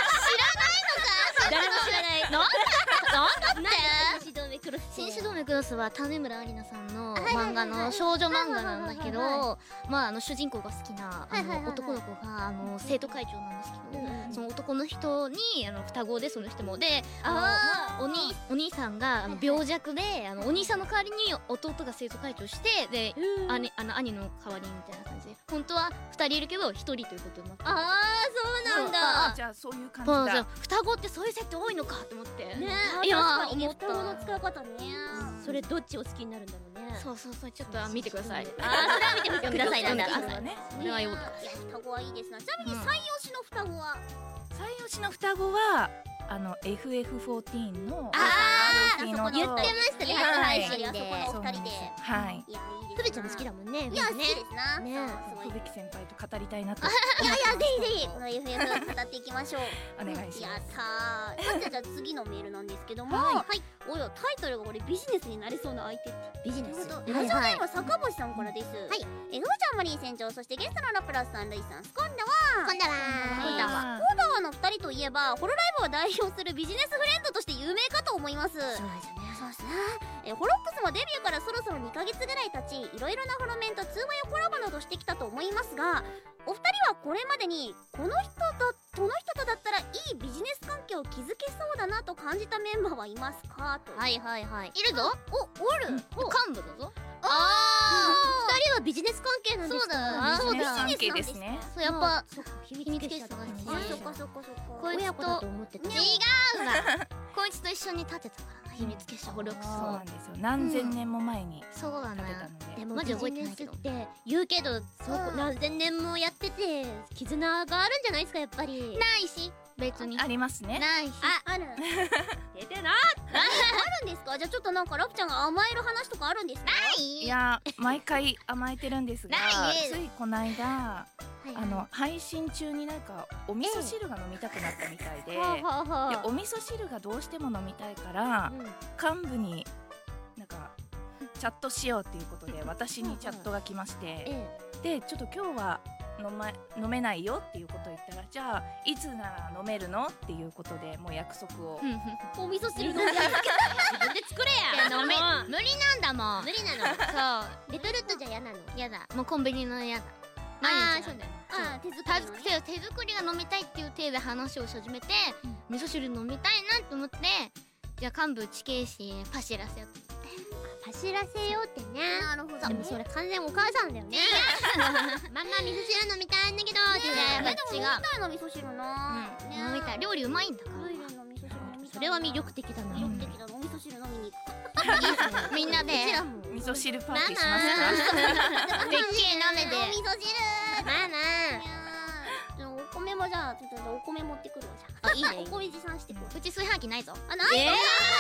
Speaker 2: 誰も知らない。
Speaker 3: なんだなんだって
Speaker 2: 紳士同盟クロス。
Speaker 3: 紳士同盟クロスは種村有奈さんの
Speaker 2: はいはいはい
Speaker 3: 漫画の少女漫画なんだけ
Speaker 2: はいはい
Speaker 3: ど、まああの主人公が好きなあ
Speaker 2: はいはいはいはい
Speaker 3: の男の子があの生徒会長なんですけど、
Speaker 2: うんうん
Speaker 3: その男の人にあの双子でその人もで、
Speaker 2: あ
Speaker 3: あのお兄お兄さんがあの病弱で、あのお兄さんの代わりに弟が生徒会長してで、兄あの兄の代わりみたいな感じで、本当はふたりいるけどひとりということになってる。
Speaker 2: あーそうなんだ。
Speaker 4: あじゃあそういう感じ
Speaker 3: そうそう
Speaker 4: だ。
Speaker 3: 双子ってそういう設定多いのかって思って
Speaker 1: ね
Speaker 3: いや
Speaker 1: 確かにね
Speaker 3: 思った
Speaker 1: 双子の使い方ね。
Speaker 2: それどっちを好きになるんだろうね。
Speaker 3: そうそうそう、ちょっと見てください。
Speaker 2: あーそれは見てみてくださいなんだ。
Speaker 4: それはね。
Speaker 3: それはよかっ
Speaker 1: いや双子はいいですな。ちなみに
Speaker 3: うん
Speaker 1: 最推しの双子は
Speaker 4: 最推しの双子はあの エフエフフォーティーン の
Speaker 2: あー
Speaker 4: アルフィーのと
Speaker 2: 言ってましたね
Speaker 1: はい
Speaker 2: 初配
Speaker 1: あそこ
Speaker 2: 信で。
Speaker 1: のお二人で。
Speaker 4: はい。
Speaker 1: いやいいですな。
Speaker 2: ふべちゃんも好きだもんね。
Speaker 1: いや好き
Speaker 2: ね
Speaker 1: ですな。
Speaker 2: ね
Speaker 1: そうすごい。
Speaker 4: 小吹先輩と語りたいなと。
Speaker 1: いやいやぜひぜひこの エフエフ 語っていきましょう。
Speaker 4: お願いします。
Speaker 1: やったー。さてじゃあ次のメールなんですけども、
Speaker 4: はい
Speaker 1: はい。およタイトルがこれビジネスになりそうな相手って。
Speaker 2: ビジネス。
Speaker 1: ということで
Speaker 2: はいはい
Speaker 1: ラジオネームは坂星さんからです。はい。えふぶちゃんマリー船長そしてゲストのラプラスさんルイさんスコンダは。
Speaker 2: 今度は
Speaker 1: 今度はコーバワのふたりといえばホロライブを代表するビジネスフレンドとして有名かと思います。
Speaker 2: そうですね。
Speaker 1: そうですね。えホロックスもデビューからそろそろにかげつぐらい経ち、いろいろなホロメンと通話やコラボなどしてきたと思いますが、お二人はこれまでにこの人とこの人とだったらいいビジネス関係を築けそうだなと感じたメンバーはいますかと。
Speaker 2: はいはいはい。
Speaker 3: いるぞ。
Speaker 1: お、おる。
Speaker 3: 幹部だぞ。
Speaker 2: あー二人はビジネス関係なんですか。
Speaker 3: そうだ
Speaker 2: あー
Speaker 1: そう
Speaker 4: ビジネス関
Speaker 1: ビジ
Speaker 4: 係
Speaker 1: ネスなんです
Speaker 4: ですね。
Speaker 3: そうやっぱ
Speaker 2: そっか秘
Speaker 3: 秘密結社だし
Speaker 1: あ、そっかそっかそっか。
Speaker 3: こいつ
Speaker 2: 親子だと思ってた。
Speaker 3: 違うわ。こいつと一緒に立てたからな、秘密結社ホロックスを
Speaker 4: そうなん。ですよ。何千年も前に
Speaker 3: そうだね
Speaker 4: 建てたので。
Speaker 2: でも
Speaker 3: マジ
Speaker 2: ビジネスっ
Speaker 3: 覚えてないけど
Speaker 2: て言うけど、そう
Speaker 1: うん
Speaker 2: 何千年もやってて絆があるんじゃないですかやっぱり。
Speaker 3: ないし、別に。
Speaker 4: ありますね。
Speaker 3: ないし。
Speaker 1: あ、ある。出てな。あるんですか。じゃあちょっとなんかラプちゃんが甘える話とかあるんですか。
Speaker 3: ない
Speaker 4: いや毎回甘えてるんですが
Speaker 3: ないね
Speaker 4: ついこの間
Speaker 2: はいはい
Speaker 4: あの配信中になんかお味噌汁が飲みたくなったみたいで、
Speaker 2: はあはあはあ
Speaker 4: でお味噌汁がどうしても飲みたいから
Speaker 2: うん
Speaker 4: 幹部になんかチャットしようっていうことで私にチャットが来まして
Speaker 2: え
Speaker 4: でちょっと今日は飲,、ま、飲めないよっていうことを言ったらじゃあいつなら飲めるのっていうことでもう約束を
Speaker 3: ふんふんふん
Speaker 1: お味噌汁飲んでる。
Speaker 2: 自分で作れや。
Speaker 3: 飲め無理なんだもん。
Speaker 2: 無理なの。
Speaker 3: そう。
Speaker 2: レトルトじゃ嫌なの。
Speaker 3: やだ。もうコンビニのやだ。
Speaker 2: あー
Speaker 3: 毎日なんだよ。
Speaker 1: あ、手作
Speaker 3: 手
Speaker 1: りのね。
Speaker 3: 手手作りが飲みたいっていう体で話をし始めて、味噌汁飲みたいなと思って、じゃあ幹部地形師パシらせようと思って。
Speaker 2: 走らせようってね。
Speaker 1: なるほど。
Speaker 2: でもそれ完全お母さんだよね。ママ味噌汁飲みたいんだけどって
Speaker 3: ね
Speaker 2: ね。
Speaker 1: え、でも飲みたいの味噌汁な。
Speaker 3: うん、
Speaker 1: ね
Speaker 3: 飲みたい。料理うまいんだから。
Speaker 1: ルイレンの味噌汁飲みたい。
Speaker 2: それは魅力的だな。
Speaker 1: 魅力的だな。お味噌汁飲みに行く。
Speaker 3: みんなで
Speaker 2: うちらも
Speaker 4: 味噌汁パーティーしますか
Speaker 3: でっけえ鍋で
Speaker 1: お味噌汁。
Speaker 2: ママ。
Speaker 1: いやーじゃあお米もじゃあちょっとお米持ってくるわじゃあ。
Speaker 2: あいいね
Speaker 1: お米持参してくる。
Speaker 3: うち炊飯器ないぞ。
Speaker 1: あ、ないの？
Speaker 2: えー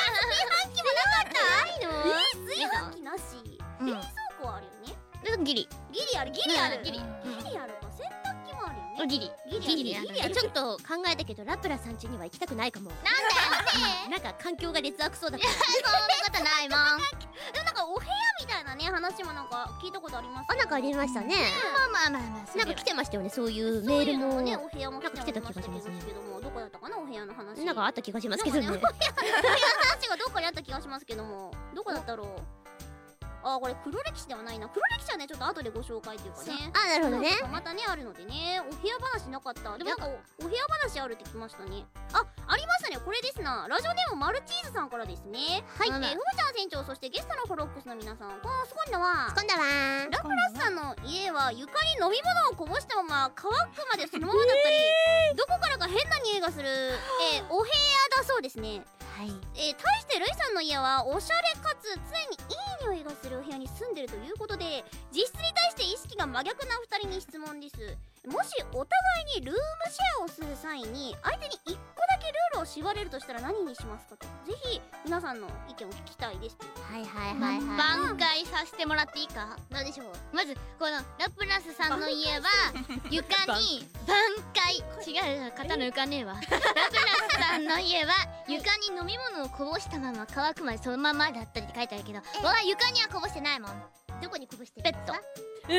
Speaker 1: 炊飯器なし。
Speaker 3: うん。
Speaker 1: 冷蔵庫はあるよね。
Speaker 3: でギリ。
Speaker 1: ギリあるギリある。
Speaker 3: うんギリ
Speaker 1: ギリあるか。洗濯機もあるよね。
Speaker 3: ギリ。
Speaker 1: ギリ
Speaker 3: ギリ
Speaker 1: ギリある。
Speaker 2: ちょっと考えたけどラプラさん家には行きたくないかも。なんか環境が劣悪そうだから。
Speaker 3: そんなことないもん。
Speaker 1: でもなんかお部屋みたいなね話もなんか聞いたことあります。
Speaker 2: あなんかありましたね。
Speaker 3: まあまあまあまあ。
Speaker 2: なんか来てましたよねそういうメール
Speaker 1: そういうのも
Speaker 2: も。
Speaker 1: ねお部屋も
Speaker 2: なんか来てた気がしますね
Speaker 1: けどもどこだったかなお部屋の話。
Speaker 2: なんかあった気がしますけどね。
Speaker 1: なんかねお部屋の話がどっかにあった気がしますけどもどこだったろう。あーこれ黒歴史ではないな。黒歴史はねちょっと後でご紹介というかね。
Speaker 2: あなるほどね。
Speaker 1: またねあるのでねお部屋話なかった。でもなんかおお部屋話あるってきましたね。あありましたね。これですな。ラジオネームマルチーズさんからですね。はい、えー、
Speaker 3: なんだ
Speaker 1: ふむちゃん船長そしてゲストのホロックスの皆さんこのすごいのは
Speaker 2: 今度は
Speaker 1: ラプラスさんの家は床に飲み物をこぼしたまま乾くまでそのままだったり、どこからか変な匂いがする、えーお部屋だそうですね。
Speaker 2: はい。
Speaker 1: えー対してルイさんの家はおしゃれかつ常にいい匂いがするお部屋に住んでるということで実質に対して意識が真逆なふたりに質問です。もしお互いにルームシェアをする際に相手にいっこだけルールを縛れるとしたら何にしますかと。ぜひ皆さんの意見を聞きたいです。
Speaker 2: はいはいはいはい。
Speaker 3: 挽回させてもらっていいか。
Speaker 2: なんでしょう。
Speaker 3: まずこのラプラスさんの家は床に挽回違う型の床ねえわラプラスさんの家は床に飲み物をこぼしたまま乾くまでそのままだったりって書いてあるけど、わあ床にはこぼしてないもん。
Speaker 2: どこにこぼしてるんですか？
Speaker 3: ベッ
Speaker 1: いや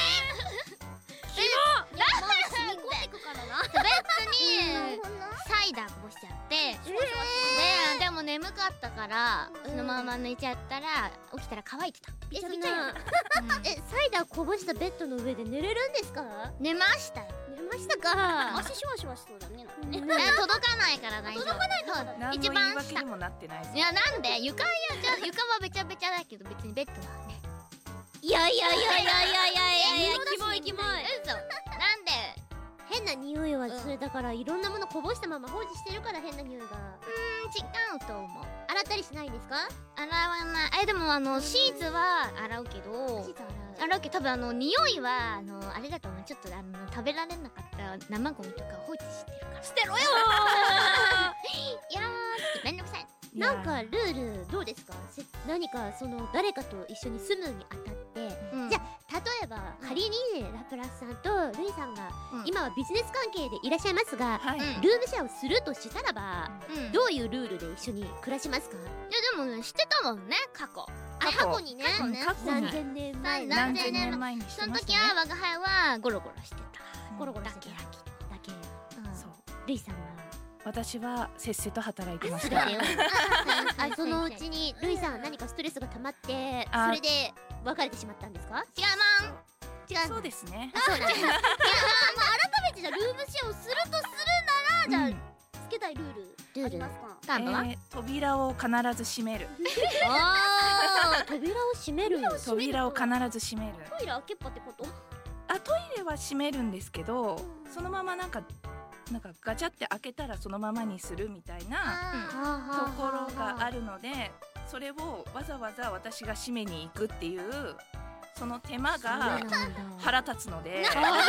Speaker 1: まあ染み込んでくからな。
Speaker 3: 別にサイダーこぼしちゃって、ででも眠かったからそのまま寝ちゃったら起きたら乾いてた。
Speaker 2: え、そんなえ、サイダーこぼしたベッドの上で寝れるんですか？
Speaker 3: 寝ましたよ。
Speaker 2: 寝ましたか？
Speaker 1: 足シュワシュワしそうだね。
Speaker 3: いや届かないから大丈夫。届かないから
Speaker 4: 何の言い
Speaker 3: 一番下。
Speaker 4: 訳にもなってないです
Speaker 3: いやなんで床やじゃ床はべちゃべちゃだけど別にベッドはね。
Speaker 2: いやいやいやいやいやいやいやいや、
Speaker 3: キモいキモい。嘘。なんで？
Speaker 2: 変な匂いはそれだからいろんなものこぼしたまま放置してるから変な匂いが。
Speaker 3: うーん違うと思う。
Speaker 2: 洗ったりしないんですか？
Speaker 3: 洗わない。えでもあのシーツは洗うけど。
Speaker 2: シーツ洗う。
Speaker 3: 洗うけど多分あの匂いはあのあれだと思う。ちょっとあの食べられなかった生ゴミとか放置してるから。捨てろよー。いやーめんどくさい。
Speaker 2: なんかルールどうですか？せ何かその誰かと一緒に住むにあたって、
Speaker 3: うん
Speaker 2: じゃあ例えば仮にラプラスさんとルイさんが
Speaker 3: うん
Speaker 2: 今はビジネス関係でいらっしゃいますが、
Speaker 4: はい、
Speaker 3: うん
Speaker 2: ルームシェアをするとしたらば、
Speaker 3: うん
Speaker 2: どういうルールで一緒に暮らしますか？
Speaker 3: いやでもねしてたもんね過去。
Speaker 2: あ、過去にね、
Speaker 3: 過去ね
Speaker 4: 過去に
Speaker 2: 何千年前
Speaker 3: な
Speaker 4: 何千年前にして
Speaker 3: その
Speaker 4: ましたね。
Speaker 3: 時は我が輩はゴロゴロしてた。
Speaker 2: ゴロゴロしてた
Speaker 3: だけだ
Speaker 2: だけ。
Speaker 3: うん
Speaker 4: そう、
Speaker 2: ルイさんは
Speaker 4: 私はせっせと働いてまし
Speaker 2: そ
Speaker 4: た。
Speaker 2: れであそのうちにルイさんは何かストレスが溜まって
Speaker 4: あ
Speaker 2: それで別れてしまったんですか？
Speaker 3: 違うもん。
Speaker 2: 違う
Speaker 4: そうですね。
Speaker 2: そうなんです。
Speaker 1: 改めてじゃあルームシェアをするとするならじゃあ
Speaker 4: うん
Speaker 1: つけたいルール
Speaker 2: ルール
Speaker 1: ありますか？
Speaker 3: カンドは？
Speaker 4: えー扉を必ず閉める。
Speaker 2: あー扉を閉める。
Speaker 4: 扉を必ず閉める。
Speaker 1: トイレ開けっぱってこと？
Speaker 4: あ、トイレは閉めるんですけど、そのままなんかなんかガチャって開けたらそのままにするみたいな
Speaker 1: あ
Speaker 4: ところがあるので、それをわざわざ私が閉めに行くっていうその手間が腹立つので、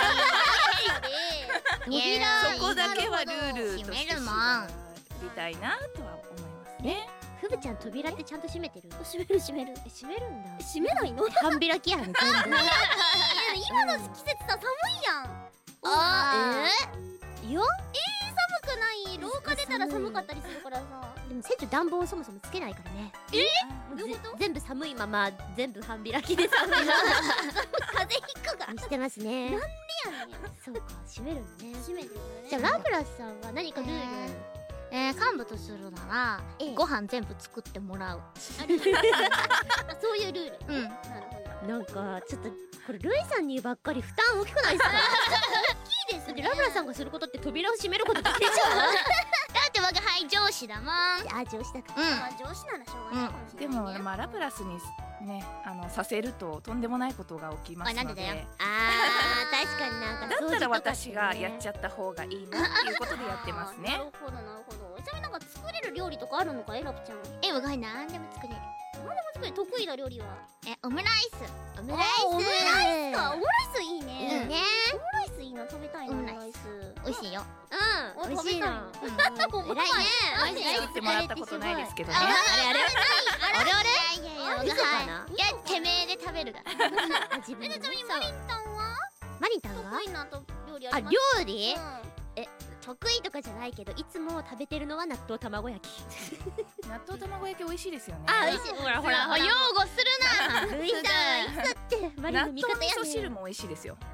Speaker 2: 扉
Speaker 4: そこだけはルールとして
Speaker 3: 閉めるもん
Speaker 4: 縛りたいなとは思いますね。
Speaker 2: ふぶちゃん扉ってちゃんと閉めてる？
Speaker 1: 閉める閉める。
Speaker 2: え閉めるんだ。
Speaker 1: 閉めないの？
Speaker 2: 半開きやん全部。
Speaker 1: 今の季節さ寒いやん。
Speaker 2: あーえー、いや
Speaker 1: 寒くない。廊下出たら寒かったりするからさ。
Speaker 2: でも船長暖房をそもそもつけないからね。
Speaker 1: どういうこと？
Speaker 2: 全部寒いまま全部半開きで寒いまま
Speaker 1: 風邪ひくが。
Speaker 2: にしてますね。
Speaker 1: やねん。
Speaker 2: そうか閉めるんだね。
Speaker 1: 閉めてるよね。
Speaker 2: じゃあラプラスさんは何かルール？
Speaker 3: えー、幹部とするなら
Speaker 2: ええ
Speaker 3: ご飯全部作ってもらう。
Speaker 1: あそういうルール。
Speaker 3: うん。
Speaker 1: なるほど。
Speaker 2: なんかちょっとこれルイさんにばっかり負担大きくないですか？
Speaker 1: いいですね。
Speaker 2: だってラブラさんがすることって扉を閉めることだけじゃん。
Speaker 3: だって我が輩上司だもん。
Speaker 2: あ、上司だから。
Speaker 3: うん。
Speaker 1: まあ上司ならしょうがないかもし
Speaker 4: で
Speaker 1: れないね。
Speaker 4: もまあラプラスにねあのさせるととんでもないことが起きますので、
Speaker 3: あなんでだよ
Speaker 2: あー確かになんか
Speaker 4: だったら私がやっち
Speaker 2: ゃ
Speaker 4: ゃった方がいいなっていうことでやってます
Speaker 1: な
Speaker 4: ね。
Speaker 1: るほどなるほど。ちなみになんか作れる料理とかあるのかえラプちゃん。
Speaker 3: え我が輩なんでも作れる。
Speaker 1: 作れる得意な料理は。
Speaker 3: えオムライス。
Speaker 2: オムライス。
Speaker 1: オムライスか。オムライスいいね。
Speaker 2: いいね。
Speaker 1: オムライスいいな食べたいなオムライス。
Speaker 3: 美味しいよ。
Speaker 2: うん。美味しいの。
Speaker 1: うん
Speaker 2: 偉いね。
Speaker 3: 美味しいよ
Speaker 4: 作ってもらったことないですけどね。
Speaker 3: あ
Speaker 2: あれあれ。
Speaker 3: あれあれ。いやいや我が
Speaker 2: 嘘か
Speaker 3: 輩。
Speaker 2: な？
Speaker 3: いやてめえで食べるから。
Speaker 2: あ自分で。
Speaker 1: ちなみにマリンタンは
Speaker 2: マリンタンが？
Speaker 1: 得意なと料理あ
Speaker 2: あ
Speaker 1: りますか？
Speaker 2: 料理？
Speaker 1: うん
Speaker 2: 得意とかじゃないけどいつも食べてるのは納豆卵焼き。
Speaker 4: 納豆卵焼き美味しいですよね。
Speaker 2: あ美味しい。
Speaker 3: ほらほらほら擁護するな。
Speaker 2: ルイさんいつだってマリン
Speaker 4: 納豆
Speaker 2: の味方やねん。
Speaker 4: 味噌汁も美味しいですよ。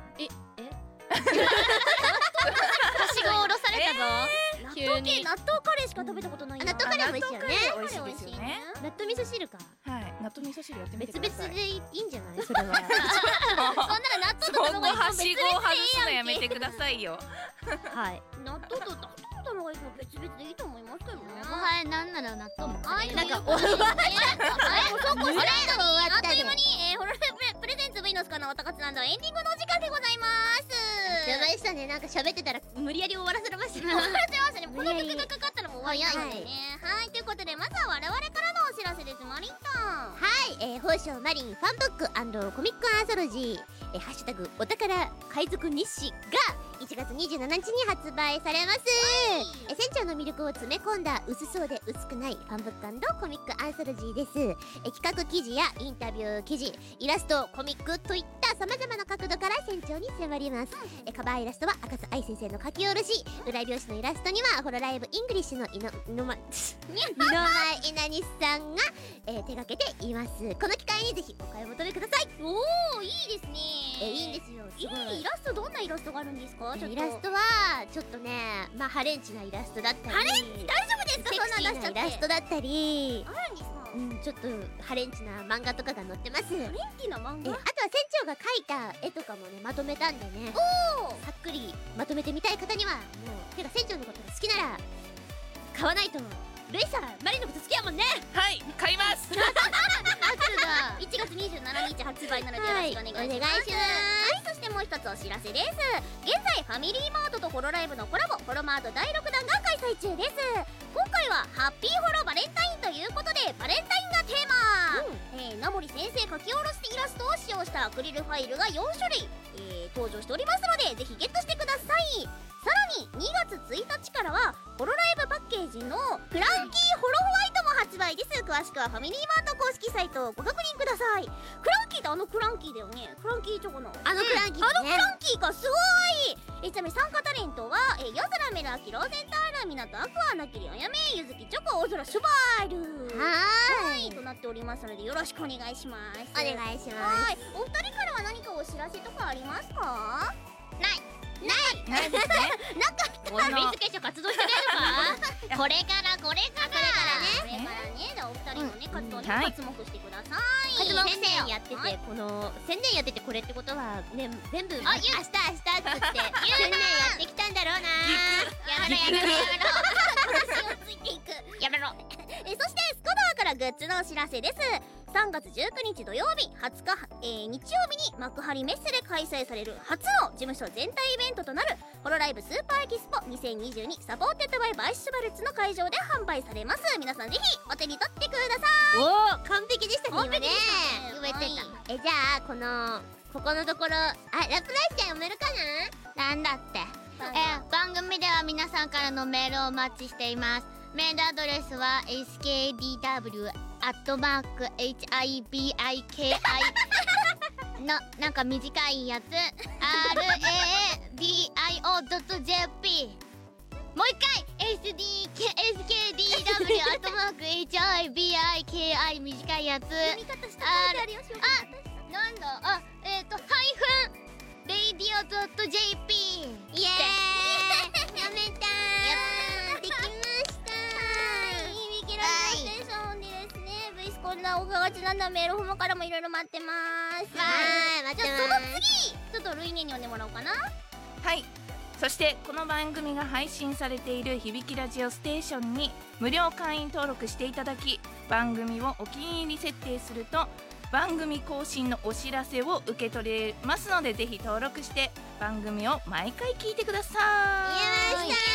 Speaker 3: はしご下ろされたぞ。
Speaker 1: 納
Speaker 3: 急に
Speaker 1: 豆系納豆カレーしか食べたことないな。
Speaker 2: あ納豆カレーも美味しいよね。
Speaker 4: 美味しいですよね。
Speaker 2: 納豆味噌汁か。
Speaker 4: はい、納豆味噌汁やってみて
Speaker 2: 別
Speaker 4: ください。
Speaker 2: 々でいいんじゃないそれは。
Speaker 1: そんなら納豆と
Speaker 4: そこ
Speaker 1: 卵
Speaker 4: はしごを外すの
Speaker 1: 別々でええやんけ
Speaker 4: やめてくださいよ。
Speaker 2: はい。
Speaker 1: 納豆と納豆と卵焼きも別々でいいと思いますけどね。
Speaker 3: 我が輩なんなら納豆もカレー
Speaker 1: なんか
Speaker 3: お
Speaker 1: おそうこそれ
Speaker 2: 終わ
Speaker 1: あっという間にえーホロレプレゼンツ V のスカのわたかつなんだエンディングのお時間でございます。
Speaker 2: やばいしたね。なんか喋ってたら無理やり終わらせました。
Speaker 1: 終わらせましたね。この曲がかかったらもう終わりなんでね。はい、ということでまずは我々からのお知らせです。マリンタン。
Speaker 2: はい、えー、宝生マリンファンブック&コミックアンソロジー、えー、ハッシュタグお宝海賊日誌がいちがつにじゅうしちにちに発売されます。え船長の魅力を詰め込んだ薄そうで薄くないファンブック&コミックアンソロジーです。え企画記事やインタビュー記事、イラスト、コミックといった様々な角度から船長に迫ります。えカバーイラストは赤須愛先生の書き下ろし、裏表紙のイラストにはホロライブイングリッシュの井の井の前井の前えなにさんが、えー、手掛けています。この機会にぜひお買い求めください。
Speaker 1: おお、いいですね。
Speaker 2: えいいんですよ。
Speaker 1: いいイラスト、どんなイラストがあるんですか？ちょっと
Speaker 2: イラストはちょっとね、まあハレンチなイラストだったり、
Speaker 1: ハレンチ大丈夫ですか？
Speaker 2: セクシーなイラストだったり、
Speaker 1: あるんですか？
Speaker 2: うん、ちょっとハレンチな漫画とかが載ってます。
Speaker 1: ハレンチな漫画？
Speaker 2: えあとは船長が描いた絵とかもねまとめたんでね、
Speaker 1: おお、
Speaker 2: さっくりまとめてみたい方にはもうてか船長のことが好きなら買わないと。ルイさんマリのこと好きやもんね。
Speaker 4: はい買います。
Speaker 3: 夏だ。
Speaker 1: いちがつにじゅうしちにち発売なのでよろしくお願いします。
Speaker 2: はいお願いします。
Speaker 1: はい、そしてもう一つお知らせです。現在ファミリーマートとホロライブのコラボ、ホロマートだいろくだんが開催中です。今回はハッピーホロバレンタインということでバレンタインがテーマ、うんえー、名森先生書き下ろしイラストを使用したアクリルファイルがよんしゅるい、えー、登場しておりますのでぜひゲットしてください。さらににがつついたちからはホロライブパッケージのクランキーホロホワイトも発売です。詳しくはファミリーマート公式サイトをご確認ください。クランキーってあのクランキーだよね。クランキーチョコの
Speaker 2: あのクランキー、ね、
Speaker 1: あのクランキーかすごい。えちなみに参加タレントはえ夜空メラアキローゼンターラミナとアクアナキリあやめゆずきチョコ大空シュバール
Speaker 2: はーい
Speaker 1: となっておりますのでよろしくお願いします。
Speaker 2: お願いしま
Speaker 1: はい、お二人からは何かお知らせとかありますか？
Speaker 3: ない
Speaker 4: ないですね。
Speaker 3: このフェイス結社活動してくれるかこれからこれから
Speaker 1: これからね、じゃあお二人のね活動に
Speaker 4: はい
Speaker 1: 活目してください。
Speaker 2: す。
Speaker 1: 活目
Speaker 2: 宣伝やってて、
Speaker 1: はい
Speaker 2: この宣伝やっててこれってことはね全部
Speaker 3: あ
Speaker 2: 明日明日っつって宣伝やってきたんだろうな。
Speaker 3: やめろやめろやめろ
Speaker 1: 話をついていく。
Speaker 3: やめろ。
Speaker 1: えそしてスコダーからグッズのお知らせです。さんがつじゅうくにち土曜日、はつか、えー、日曜日に幕張メッセで開催される初の事務所全体イベントとなるホロライブスーパーエキスポにせんにじゅうにサポーテッドバイバイシュバルツの会場で販売されます。皆さんぜひお手に取ってください。
Speaker 2: おお完璧でしたね今ね。
Speaker 1: 完璧でしたね
Speaker 2: 言えてた、
Speaker 1: は
Speaker 2: えじゃあこのここのところあラプライスちゃん読めるかな。
Speaker 3: なんだってえー、番組では皆さんからのメールをお待ちしています。メールアドレスは エスケーディーダブリュー アットマーク エイチアイビーアイケーアイ のなんか短いやつ アールエーディーアイオードットジェーピー もう一回 エスディーケー エスケーディーダブリュー アットマーク エイチアイビーアイケーアイ 短いやつ
Speaker 1: 読み方した書いてあるよ。
Speaker 3: あなんだあえっ、ー、とハイフンレイディオドットジェーピー
Speaker 2: イエーイ読めたーできましたー。
Speaker 1: ミキラジオステーションでですね、ブイスコンナーおががちなんだメールフォームからもいろいろ待ってます。
Speaker 2: はい待ってます。
Speaker 1: じゃあその次ちょっとルイネに読んでもらおうかな。
Speaker 4: はいそしてこの番組が配信されている響きラジオステーションに無料会員登録していただき番組をお気に入り設定すると番組更新のお知らせを受け取れますのでぜひ登録して番組を毎回聞いてください。
Speaker 2: 言えました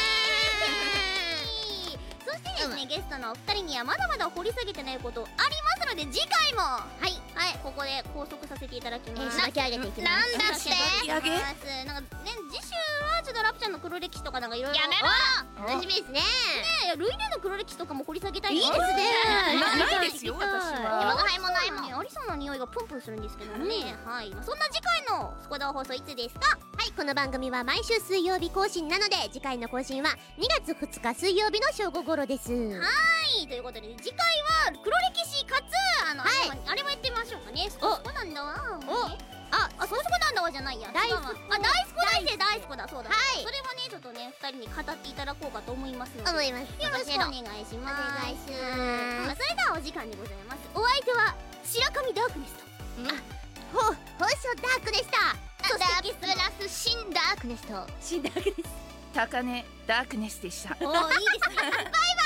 Speaker 1: そしてですね、ゲストのお二人にはまだまだ掘り下げてないことありますので次回もはいはいここで拘束させていただき
Speaker 2: えー
Speaker 1: ます。
Speaker 2: 仕分け上げていきます。
Speaker 3: なんだって
Speaker 4: 引き上げ
Speaker 1: なんかね次週はちょっとラプちゃんの黒歴史とかなんかいろいろ
Speaker 3: やめろ
Speaker 2: 楽しみですね。
Speaker 1: いやルイネの黒歴史とかも掘り下げたい
Speaker 2: いいですね。
Speaker 4: なないですよ私は。
Speaker 3: 山のないもないもん
Speaker 1: ね、ありそうな匂いがプンプンするんですけどね、はい、まあ、そんな次回のスコダ放送いつですか？
Speaker 2: はいこの番組は毎週水曜日更新なので次回の更新はにがつふつか水曜日の正午頃です。
Speaker 1: はいということで次回は黒歴史かつあの、
Speaker 2: はい
Speaker 1: あれもあれもやってみましょうかね。スコスコなんだわ
Speaker 2: お
Speaker 1: ねああそこなんだわじゃないや
Speaker 2: 大スコ
Speaker 1: 違うわあ大スコ大生大スコだそうだ
Speaker 2: はい
Speaker 1: それはねちょっとねふたりに語っていただこうかと思いますので
Speaker 2: 思います。
Speaker 1: よろしくお願いします。
Speaker 2: お願いし
Speaker 1: ま
Speaker 2: ます。
Speaker 1: あそれではお時間でございます。お相手は白神ダークネスト
Speaker 2: ほ宝書ダークでした。
Speaker 1: そ
Speaker 3: ダ
Speaker 1: してゲスト
Speaker 3: ープラスシンダークネスト
Speaker 2: 死んだわけです。
Speaker 4: 高根ダークネスでした。
Speaker 1: おーいいですねバイバイ